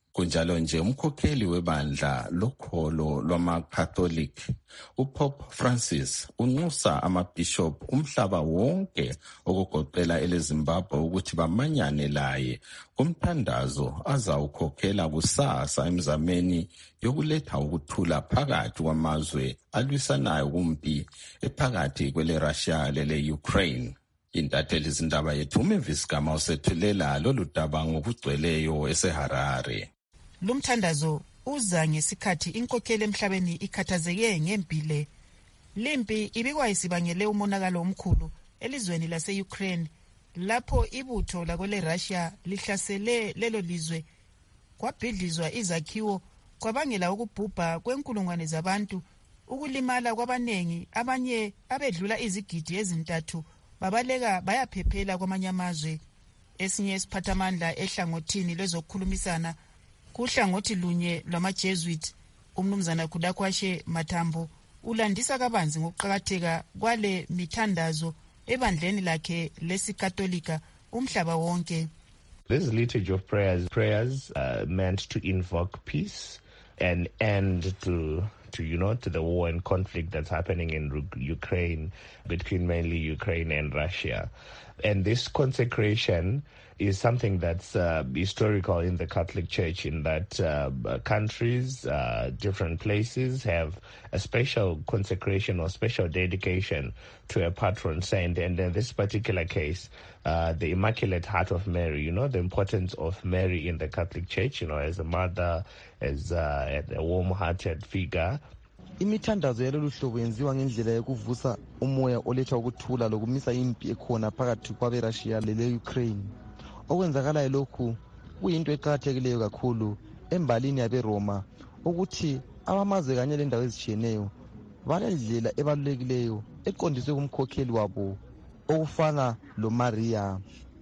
Kunjalo nje umkhokheli webandla lokholo lwama-Catholic uPope Francis unxusa amabhishop umhlaba wonke okugoqela eleZimbabwe ukuthi bamanyane laye kumthandazo azawukhokhela kusasa emzameni yokuletha ukuthula phakathi kwamazwe alwisanayo kumpi ephakathi kwele-Russia lele-Ukraine. Intatheli zindaba yethu uMavis Gama usethulela lolu daba ngokugcweleyo eseHarare. Lumthandazo uza ngesikhathi inkokheli emhlabeni ikhathazeke ngempile. Limpi ibikwa isibangele umonakalo omkhulu elizweni lase-Ukraine lapho ibutho lakwele-Russia lihlasele lelo lizwe, kwabhidlizwa izakhiwo, kwabangela ukubhubha kwenkulungwane zabantu, ukulimala kwabanengi, abanye abedlula izigidi ezintathu babaleka bayaphephela kwamanye amazwe. Esinye isiphathamandla ehlangothini lwezokukhulumisana kuhlangothi lunye lwama-Jesuit, umnumzana Kudakwashe Matambo, ulandisa kabanzi ngokuqakatheka kwale mithandazo ebandleni lakhe lesikatolika umhlaba wonke. This liturgy of prayers meant to invoke peace and end to the war and conflict that's happening in Ukraine, between mainly Ukraine and Russia. And this consecration is something that's historical in the Catholic Church, in that countries, different places have a special consecration or special dedication to a patron saint. And in this particular case, the Immaculate Heart of Mary, the importance of Mary in the Catholic Church, as a mother, as a warm-hearted figure. Imithandazo yalolu hlobo yenziwa ngendlela yokuvusa umoya oletha ukuthula lokumisa impi ekhona phakathi kwabe-Russia lele-Ukraine. Okwenzakalayo lokhu kuyinto eqakathekileyo kakhulu embalini yabeRoma ukuthi abamazwe kanye lendawo ezitshiyeneyo balendlela ebalulekileyo eqondiswe kumkhokheli wabo okufana loMaria.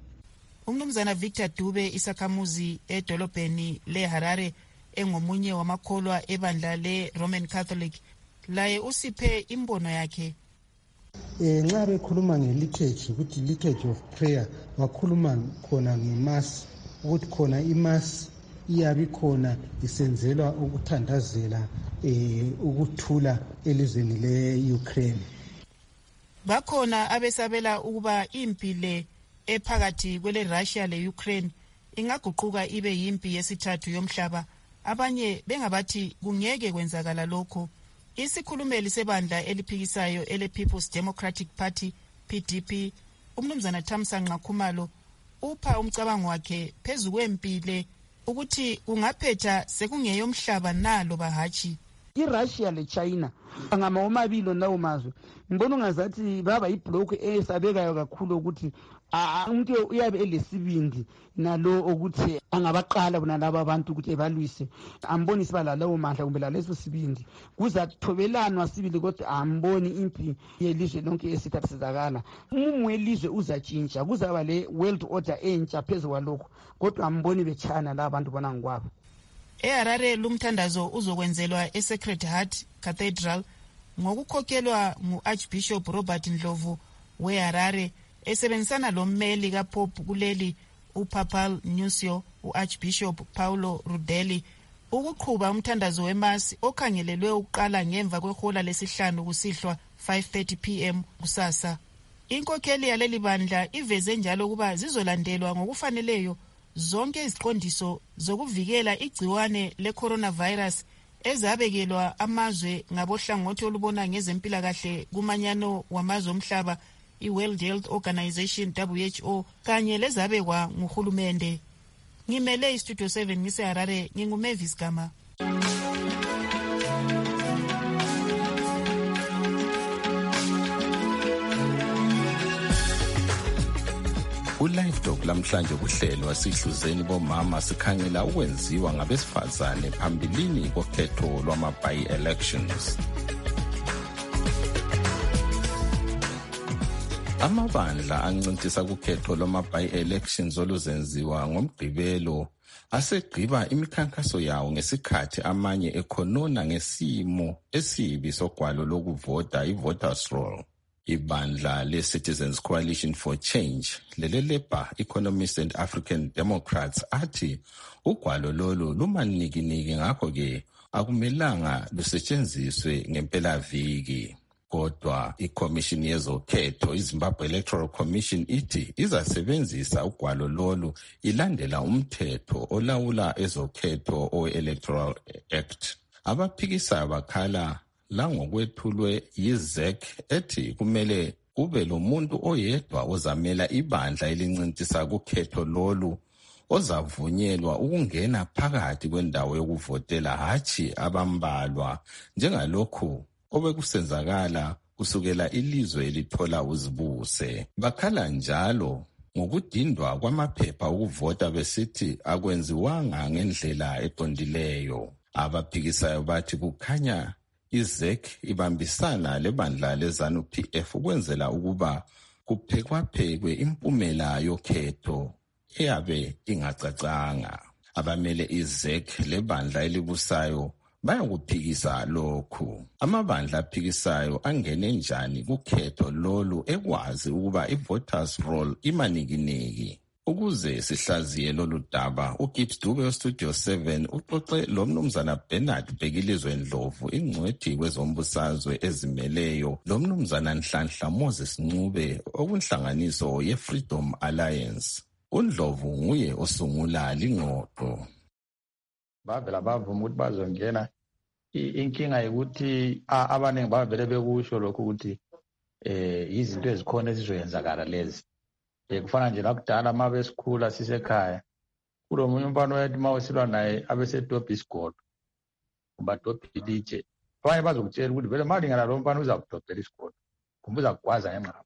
Umnumzana Victor Dube, isakhamuzi edolobheni leHarare, engomunye wamakholwa ebandla le-Roman Catholic, laye usiphe imbono yakhe. Nxa bekhuluma nge-liturgy, ukuthi liturgy of prayer, bakhuluma khona nge-mass, ukuthi khona i-mass iyabe khona isenzelwa ukuthandazela ukuthula elizweni le-Ukraine. Bakhona abesabela ukuba impi le ephakathi kwele-Russia le-Ukraine ingaguquka ibe yimpi yesithathu yomhlaba. Abanye bengabathi kungeke kwenzakala lokho. Isikhulumeli sebandla eliphikisayo ele-People's Democratic Party, PDP, umnumzana Thamsanqa Khumalo, upha umcabango wakhe phezu kwempile ukuthi kungaphetha sekungeyomhlaba nalo bahachi. IRussia leChina angama omabili nawo mazwe ngibona ungazathi baba iblock esabekayo kakhulu ukuthi umuntu uyabe elesibindi nalo ukuthi angabaqala bona laba abantu ukuthi ebalwise. Amboni sibala lawo mandla kumbe laleso sibindi kuzathobelanwa sibili kodwa amboni impi yelizwe lonke esithathu sizakala. Umumo welizwe uzatshintsha, kuzaba le world order entsha phezu kwalokho, kodwa amboni bechana la abantu bona ngikwabo. eHarare lumthandazo uzokwenzelwa eSacred Heart Cathedral ngokukhokhelwa ngu-Archbishop Robert Ndlovu weHarare, esebenzisana lommeli kaPope kuleli uPapal Nuncio u-Archbishop Paulo Rudeli ukuqhuba umthandazo wemasi okhangelelwe ukuqala ngemva kwehola lesihlanu kusihlwa 5:30 p.m. kusasa. Inkokheli yaleli bandla iveze njalo ukuba zizolandelwa ngokufaneleyo zonke iziqondiso zokuvikela igciwane le-coronavirus ezabekelwa amazwe ngabohlangothi olubona ngezempilakahle kumanyano wamazwe omhlaba i-World Health Organization WHO kanye lezabekwa nguhulumende. Ngimele iStudio 7 ngiseHarare, nginguMavis Gama. Ulive Talk lamhlanje kuhlelwa sihluzeni bomama sikhangela ukwenziwa ngabesifazane phambilini kokhetho lwama-by-elections. Amabandla ancintisa kukhetho lwama-by-elections oluzenziwa ngomgqibelo asegqiba imikhankaso yawo ngesikhathi amanye ekhonona ngesimo esibi sogwalo lokuvota i-voters roll. Ibandla le-Citizens Coalition for Change lele-Labour Economists and African Democrats athi ugwalo lolu lumanikiniki ngakho-ke akumelanga lusetshenziswe ngempelaviki. Kodwa iCommission yezokhetho iZimbabwe Electoral Commission ithi izasebenzisa ugwalo lolu ilandela umthetho olawula ezokhetho o-Electoral Act. Abaphikisayo bakhala langokwethulwe yiZEC ethi kumele kube lomuntu oyedwa ozamela ibandla elincintisa kukhetho lolu ozavunyelwa ukungena phakathi kwendawo yokuvotela hatshi abambalwa njengalokhu obekusenzakala kusukela ilizwe elithola uzibuse. Bakhala njalo ngokudindwa kwamaphepha okuvota besithi akwenziwanga ngendlela eqondileyo. Abaphikisayo bathi kukhanya iZEC ibambisana lebandla leZANU-PF ukwenzela ukuba kuphekwaphekwe impumela yokhetho eyabe ingacacanga. Abamele iZEC lebandla elibusayo bayakuphikisa lokhu. Amabandla aphikisayo angene njani kukhetho lolu ekwazi ukuba i-voters roll imanikiniki. Ukuze sihlaziye lolu daba, uGibbs Dube weStudio 7 uxoxe lo mnumzana Bernard Bhekilizwe Ndlovu, ingcwethi kwezombusazwe ezimeleyo, lo mnumzana Nhlanhla Moses Ncube okunhlanganiso ye-Freedom Alliance. uNdlovu nguye osungula lingxoxo. Bavela bavuma ukuthi bazongena. Inkinga ukuthi abaningi bavele bekusho lokho ukuthi izinto ezikhona ezizoyenzakala lezi. Kufana nje lakudala uma besikhula sisekhaya. Kulo munye umfana oyathi uma wesilwa naye abesedobha isigodo. Ubadobha ilitshe. Abanye bazokutshela ukuthi vele malingana lo mfana uzakudobhela isigodo. Kumbe uzakugwaza ngenqaba.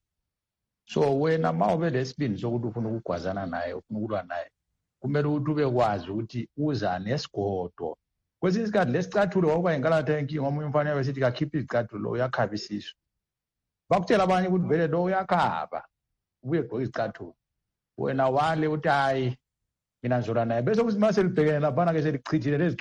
So wena uma ube lesibindi sokuthi ufuna ukugwazana naye, ufuna ukulwa naye, kumele ukuthi ube kwazi ukuthi uza nesigodo. Kwesinye isikhathi lesicathulo wakuba inkalatha yenkinga omunye umfana besithi kakhipha izicathulo uyakhaba isisu. Bakutshela abanye ukuthi vele lo uyakhaba. Ubuye gqoka izicathulo. Wena wale uthi hayi mina ngizola naye bese kuthi mase libhekene laphana ke selichithile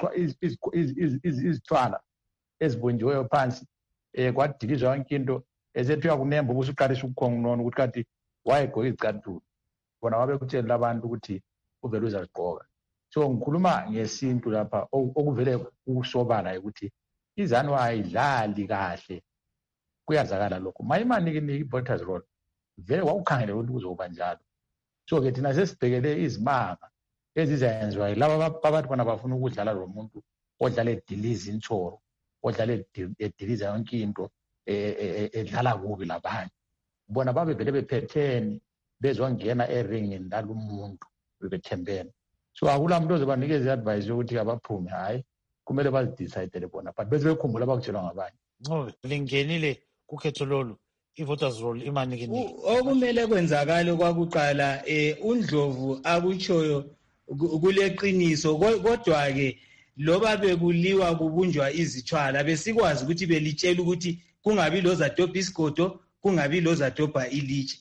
izithwala ezibonjiweyo phansi kwadilizwa yonke into esethi uyakunemba ubusuqalisa ukukhongunona ukuthi kanti wayegqoka izicathulo. Bona babekutshela abantu ukuthi uvele uzazigqoka. So ngikhuluma ngesintu lapha okuvele ukusobala ukuthi iZANU ayidlali kahle. Kuyazakala lokho. Mayimaniki voters roll vele wawukhangele ukuthi kuzoba njalo. So ke thina sesibhekele izimanga ezizayenziwa yilabo abathi bona bafuna ukudlala lo muntu odlala ediliza intshoro, odlala ediliza yonke into edlala kubi labanye. Bona babe vele bephetheni bezongena eringini lalumuntu bebethembene. So akula muntu ozobanikeza i-advice yokuthi abaphume, hayi kumele bazidecide bona but bese bekhumbula abakutshelwa ngabanye. Ngoba lingenile kukhetho lolu i-voters roll imanikiniki. Okumele kwenzakala kwakuqala uNdlovu akutshoyo kuleqiniso, kodwa ke loba bekuliwa kubunjwa izithwala besikwazi ukuthi belitshela ukuthi kungabi lozadobha isigodo, kungabi lozadobha ilitshe.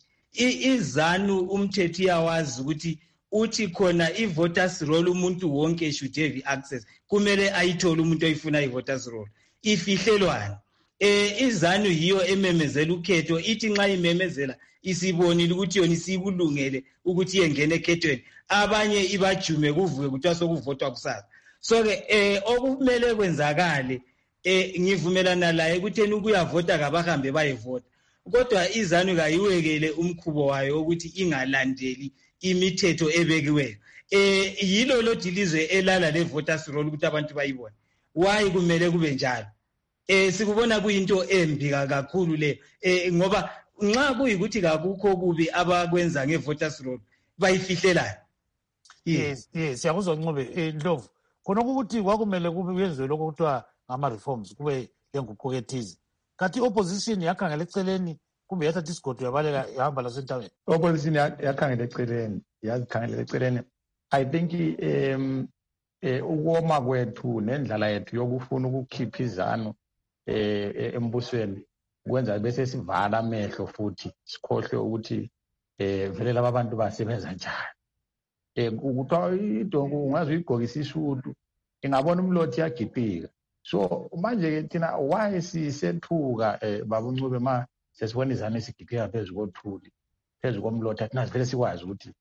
iZANU umthetho iyawazi ukuthi uthi khona i-voters roll umuntu wonke should have access. Kumele ayithole umuntu oyifuna i-voters roll. Ifihlelwane. iZANU yiyo ememezela ukhetho, ithi nxa imemezela isibonile ukuthi yona isikulungele ukuthi yengene ekhethweni, abanye ibajume kuvuke kuthiwa sokuvotwa kusasa. So ke okumele kwenzakale ngivumelana laye ukuthi ukuyavota kabahambe bayevota, kodwa iZANU kayiwekele umkhubo wayo ukuthi ingalandeli imithetho ebekiweyo. Yilo lodilizwe elala le voters roll ukuthi abantu bayibone. Why kumele kube njalo? Sikubona kuyinto embi kakhulu le, ngoba nxa kuyikuthi kakukho kubi abakwenza nge-voters roll bayifihlelana. Yes, siyakuzwa Ncube. Ndlovu, khona ukuthi kwakumele kube kuyenziwe lokho kuthiwa ngama-reforms, kube lenguquko ethize. Kanti opposition yakhangela eceleni kumbe yathatha isigodo yabaleka yahamba lasentabeni. Opposition yakhangela eceleni, yazikhangela eceleni. I think ukoma kwethu nendlala yethu yokufuna ukukhipha iZANU embusweni kwenza bese sivala amehlo futhi sikhohle ukuthi vele laba bantu basebenza njani. Ukuthiwa idongo ungaze uyigqokisa isudu ingabona umlothi yagipika. So manje ke thina why sisethuka babuNcube sesibona izane sigigeka phezu kothuli phezu komlotha thina sivele sikwazi ukuthi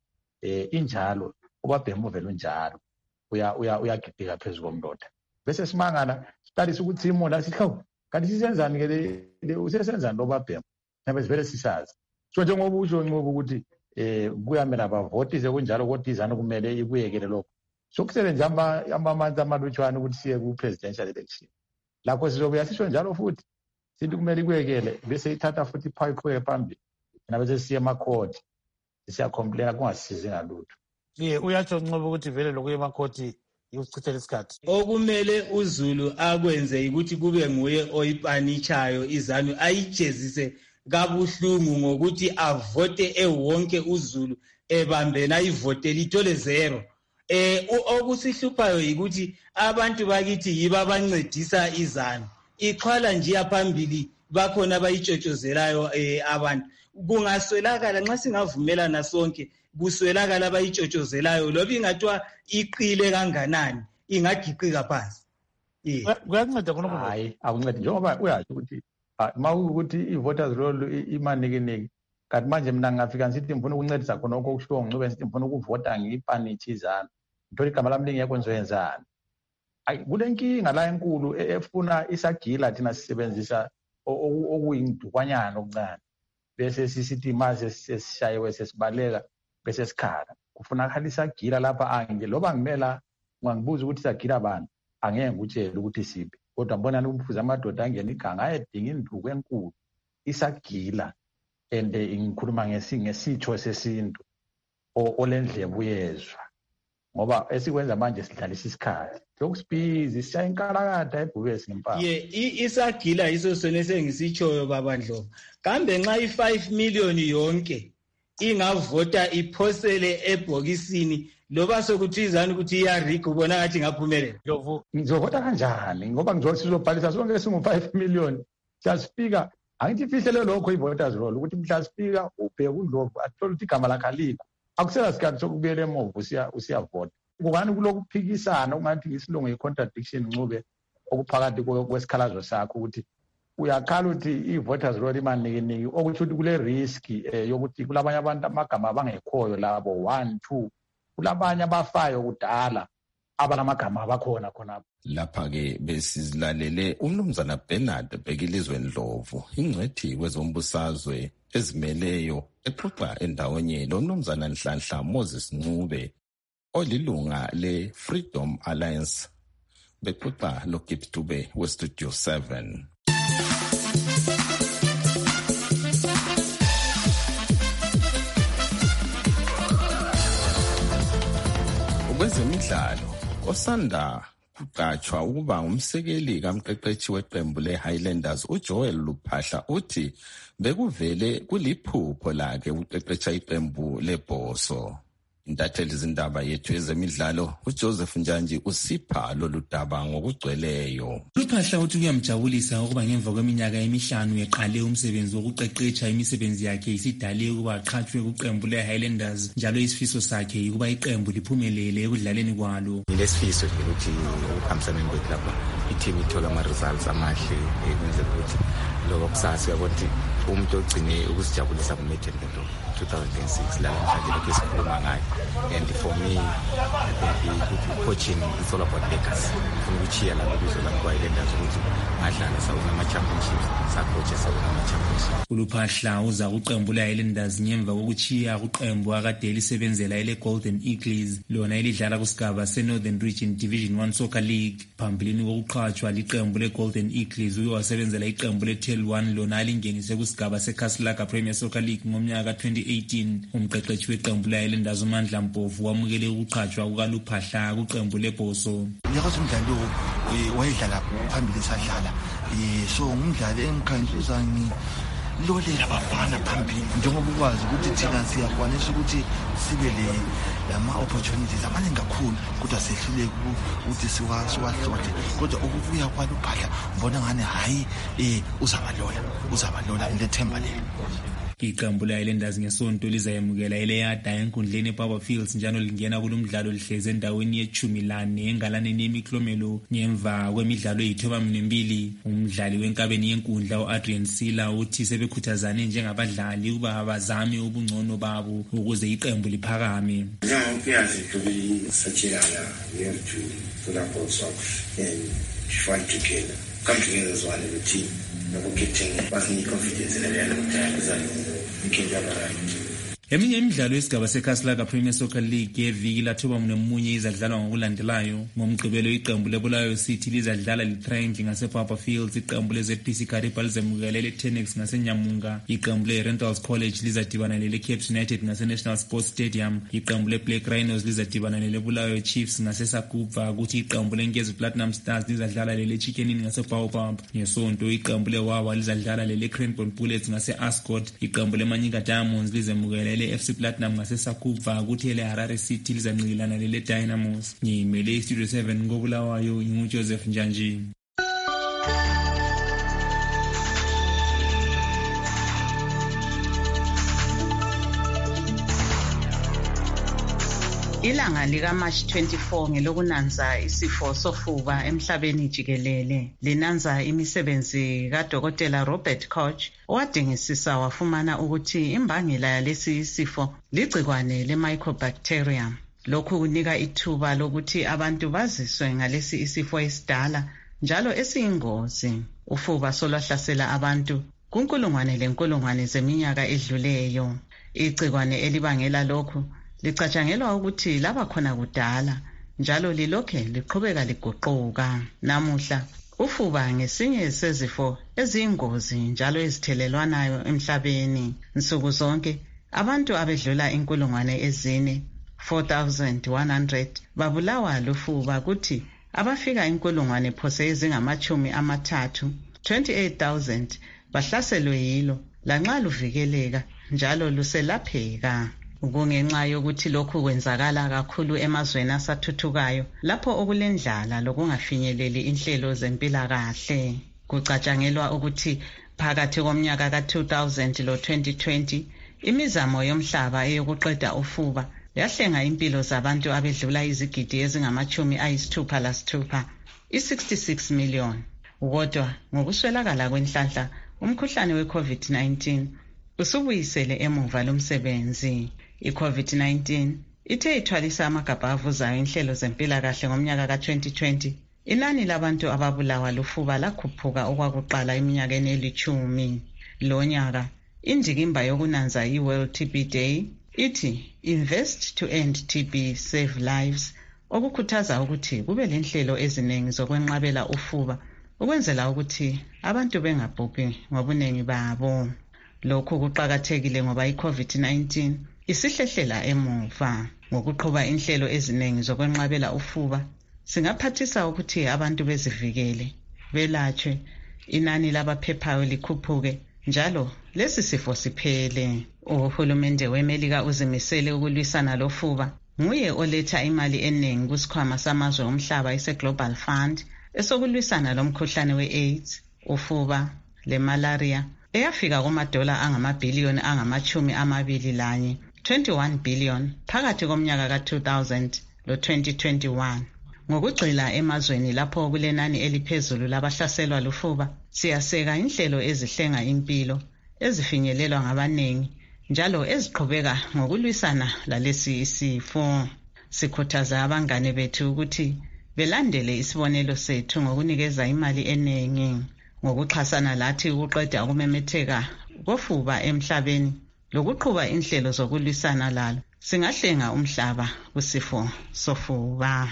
injalo ubabhemu uvele unjalo uyagigeka phezu komlotha bese simangala siqalisa ukuthi imola sihawu kanti sisenzani ke usesenzani lo babhemu nabe sivele sisazi so njengoba usho Ncube ukuthi kuyamela bavotise kunjalo kodwa izane kumele ikuyekele lokho sokusele nje amamanzi amalutshwane ukuthi siye ku-presidential election lakho sizobuya sisho njalo futhi sithi kumele ikuyekele bese ithatha futhi iphayiphuke phambili nabe sesiye emakhoti siyacomplaina kungasisizi ngalutho uyatsho Ncube ukuthi vele lokuya emakhoti ukuchithela isikhathi okumele uZulu akwenze ukuthi kube nguye oyipanitshayo izanu ayijezise kabuhlungu ngokuthi avote ewonke uZulu ebambena ayivotela ithole 0 okusihluphayo yikuthi abantu bakithi yibo abancedisa izanu ixhwala nje yaphambili bakhona abayitshotshozelayo abantu kungaswelakala nxa singavumelana sonke kuswelakala abayitshotshozelayo loba ingathiwa iqile kanganani ingagiqika phansi kuyanceda khona hayi akuncedi njengoba uyasho ukuthi ma ukuthi i-voters roll imanikiniki kanti manje mina ngingafika ngisithi ngifuna ukuncedisa khona okho kushiwo Ncube ngisithi ngifuna ukuvota ngiyipanithi izana ngithola igama lami lingekho ngizoyenzani kule nkinga la enkulu efuna isagila thina sisebenzisa okuyindukwanyana okuncane bese sisithi maze sesishayiwe sesibaleka bese sikhala kufunakala isagila lapha loba ngimela ngibuza ukuthi isagila abantu angeke ngikutshele ukuthi siphi kodwa mbona ukuphuza amadoda angena iganga ayedinga induku enkulu isagila and ngikhuluma ngesitho sesintu olendlebe uyezwa ngoba esikwenza manje sidlalisa isikhathi lokusibhizi sishaya inkalakatha ebhubesi ngempama isagila iso sone sengisitshoyo babandlovu kambe nxa i5 million yonke ingavota iphosele ebhokisini loba sokuthi izani ukuthi iyarika ubona ngathi ngaphumelela ngizovota kanjani ngoba sizobhalisa sonke singu5 million siyasifika angithi ifihlele lokho i-voters roll ukuthi mhla sifika ubheke uNdlovu athole ukuthi igama lakhe alikho akusela sikhathi sokubuyela emuva usiyavota kungani kulokuphikisana okungathi ngesilungu i-contradiction Ncube okuphakathi kwesikhalazo sakho ukuthi uyakhala ukuthi i-voters roll imanikiniki okuthi kule risk yokuthi kulabanye abantu amagama abangekhoyo labo 1 2 kulabanye abafayo kudala abanamagama abakhona khonapho lapha-ke besizilalele umnumzana Bernard Bhekilizwe Ndlovu ingcwethi kwezombusazwe ezimeleyo exoxa endawonye lo mnumzana Nhlanhla Moses Ncube olilunga le-Freedom Alliance bexoxa loGibbs Dube weStudio 7. Kwezemidlalo osanda kuqatshwa ukuba ngumsekeli kamqeqeshi weqembu le-Highlanders uJoel Luphahla uthi bekuvele kuliphupho lakhe ukuqeqesha iqembu lebhoso. Intatheli zindaba yethu ezemidlalo uJoseph Njanji usipha lolu daba ngokugcweleyo. Luphahla uthi kuyamjabulisa ukuba ngemva kweminyaka emihlanu eqale umsebenzi wokuqeqesha imisebenzi yakhe isidale ukuba aqhatshwe kuqembu le-Highlanders njalo isifiso sakhe ukuba iqembu liphumelele ekudlaleni kwalo. Ngilesifiso nje ukuthi ukuhambisana kwethu lapha i-team ithola ama-results amahle ekwenzela ukuthi lokho kusasa uyabona ukuthi umuntu ogcine ukusijabulisa ku-Maiden 2006 la namhlanje lokho esikhuluma ngayo. And for me, I think coaching is all about legacy. Ufuna ukuchiya lapho ibizo lami kwa-Highlanders ukuthi ngadlala sawina ama-championships sacoacha sawina ama-championships. uLuphahla uza kuqembu le-Highlanders ngemva kokuchiya kuqembu akade lisebenzela ele-Golden Eagles lona elidlala kusigaba se-Northern Region Division 1 Soccer League. Phambilini kokuqhatshwa liqembu le-Golden Eagles uye wasebenzela iqembu le-Tel 1 lona alingenise kusigaba se-Castlelaga Premier Soccer League ngomnyaka 2018. Umqeqeshi weqembu le-Highlanders uMandla Mpofu wamukele ukuqhatshwa kukaLuphahla kuqembu lebhoso. Ngiyakwazi umdlalo wayedlala phambili sadlala so umdlalo engikhanzuza ngilolela abafana phambili njengoba ukwazi ukuthi thina siyakwanisa ukuthi sibe lama-opportunities amaningi kakhulu kodwa sehluleke ukuthi siwahlole kodwa ukubuya kwaLuphahla mbona ngani hayi uzabalola ngilethemba lelo. Iqembu le-Highlanders ngesonto lizayemukela iLeada enkundleni ePower Fields njalo lingena kulomdlalo lihleze endaweni ye-14 engalaneni yemiklomelo ngemva kwemidlalo eyi-12. Umdlali wenkabeni yenkundla u-Adrian Sila uthi sebekhuthazane njengabadlali ukuba bazame ubungcono babo ukuze iqembu liphakame. Fight together, come together as one as a team. Basinika confidence in the reality. Eminye imidlalo yesigaba seKaslaga Premier Soccer League yeviki lathuba nemunye izadlalwa ngokulandelayo. Ngomgqibelo iqembu leBulawayo City lizadlala leTriangle ngasePapa Fields, iqembu leZPC Kariba lizemukela leTennex ngaseNyamunga, iqembu leRentals College lizadibana leCapes United ngaseNational Sports Stadium, iqembu leBlack Rhinos lizadibana leBulawayo Chiefs ngaseSakuva, kuthi iqembu leNkezi Platinum Stars lizadlala leChicken Inn ngaseBaobab. Ngesonto iqembu leWawa lizadlala leCranbourne Bullets ngaseAscot, iqembu leManyika Diamonds lizemukela FC Platinum ngaseSakuva, kuthi leHarare City lizancilana leDynamos. Ngimele Studio 7 ngoBulawayo nguJoseph Njanji. Ilanga lika March 24 ngelokunanza isifo sofuba emhlabeni jikelele. Linanza imisebenzi kaDokotela Robert Koch owadingisisa wafumana ukuthi imbangela yalesi sifo ligcikwane le-mycobacterium. Lokhu kunika ithuba lokuthi abantu baziswe ngalesi isifo esidala njalo esiyingozi. Ufuba solwahlasela abantu kunkulungwane zeminyaka edluleyo. Igcikwane elibangela lokhu licatshangelwa ukuthi laba khona kudala njalo lilokhe liqhubeka liguquka. Namuhla ufuba ngesinye sezifo eziyingozi njalo ezithelelwanayo emhlabeni. Nsuku zonke abantu abedlula 4,100 babulawa lufuba, kuthi abafika 1,000 phose ezingama-30 28,000 bahlaselwe yilo lanxa luvikeleka njalo luselapheka. Kungenxa yokuthi lokhu kwenzakala kakhulu emazweni asathuthukayo lapho okulendlala lokungafinyeleli inhlelo zempilakahle. Kucatshangelwa ukuthi phakathi komnyaka ka-2000 lo-2020 imizamo yomhlaba eyokuqeda ufuba yahlenga impilo zabantu abedlula izigidi ezingama-66, i-66 million. Kodwa ngokuswelakala kwenhlanhla umkhuhlane we-COVID-19 usubuyisele emuva lomsebenzi. I-COVID-19 ithe ithwalisa amagabha avuzayo inhlelo zempilakahle ngomnyaka ka-2020. Inani labantu ababulawa lufuba lakhuphuka okwakuqala eminyakeni eli-10. Lo nyaka indikimba yokunanza i-World TB Day ithi Invest to End TB, Save Lives, okukhuthaza ukuthi kube lenhlelo eziningi zokwenqabela ufuba ukwenzela ukuthi abantu bengabhubhi ngobunengi babo. Lokhu kuqakathekile ngoba i-COVID-19 isihlehlela emuva. Ngokuqhuba inhlelo eziningi zokwenqabela ufuba singaphathisa ukuthi abantu bezivikele, belatshwe, inani labaphephayo likhuphuke njalo lesi sifo siphele. Uhulumende weMelika uzimisele ukulwisana lofuba. Nguye oletha imali eningi kusikhwama samazwe omhlaba ise-Global Fund esokulwisana lomkhuhlane we-AIDS, ufuba, le-malaria eyafika kumadola angamabhiliyoni angama-21, 21 billion phakathi komnyaka ka-2000 lo-2021. Ngokugxila emazweni lapho kulenani eliphezulu labahlaselwa lufuba, siyaseka inhlelo ezihlenga impilo ezifinyelelwa ngabaningi njalo eziqhubeka ngokulwisana lalesi isifo. Sikhuthaza abangane bethu ukuthi belandele isibonelo sethu ngokunikeza imali eningi. Ngokuxhasana lathi ukuqeda ukumemetheka kofuba emhlabeni lokuqhuba inhlelo zokulwisana lalo, singahlenga umhlaba kusifo sofuba.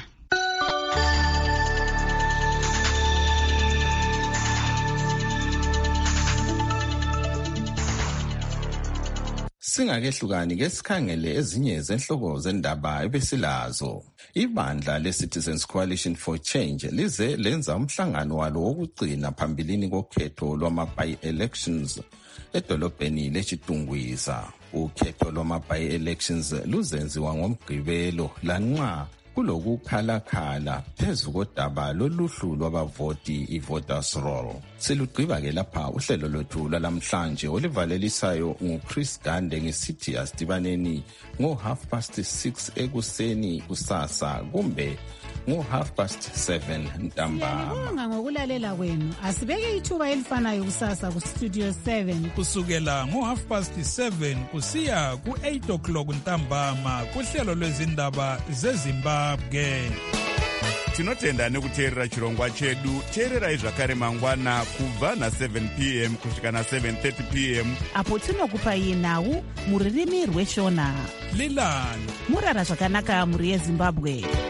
Singakehlukani ke sikhangele ezinye zenhloko zendaba ebesilazo. Ibandla le-Citizens Coalition for Change lize lenza umhlangano walo wokugcina phambilini kokhetho lwama-by-elections edolobheni leChitungwiza. Ukhetho lwama-by-elections luzenziwa ngoMgqibelo lanxa kulokukhalakhala phezu kodaba loluhlu lwabavoti i-voters roll. Silugqiba-ke lapha uhlelo lwethu lwalamhlanje olivalelisayo nguChris Gande ngisithi asidibaneni ngo-6:30 ekuseni kusasa kumbe ngo-7:30 ntambama. Ngiyabonga ngokulalela kwenu. Asibeke ithuba elifanayo kusasa ku-Studio 7 kusukela ngo-7:30 kusiya ku-8 o'clock ntambama kuhlelo lwezindaba zeZimbabwe. Tinotenda nekuteerera chirongwa chedu. Teererai zvakare mangwana kubva na7 p.m. kusvika na7:30 p.m. apo tinokupai nhau muririmi rweshona. Lilani murara zvakanaka muri yeZimbabwe.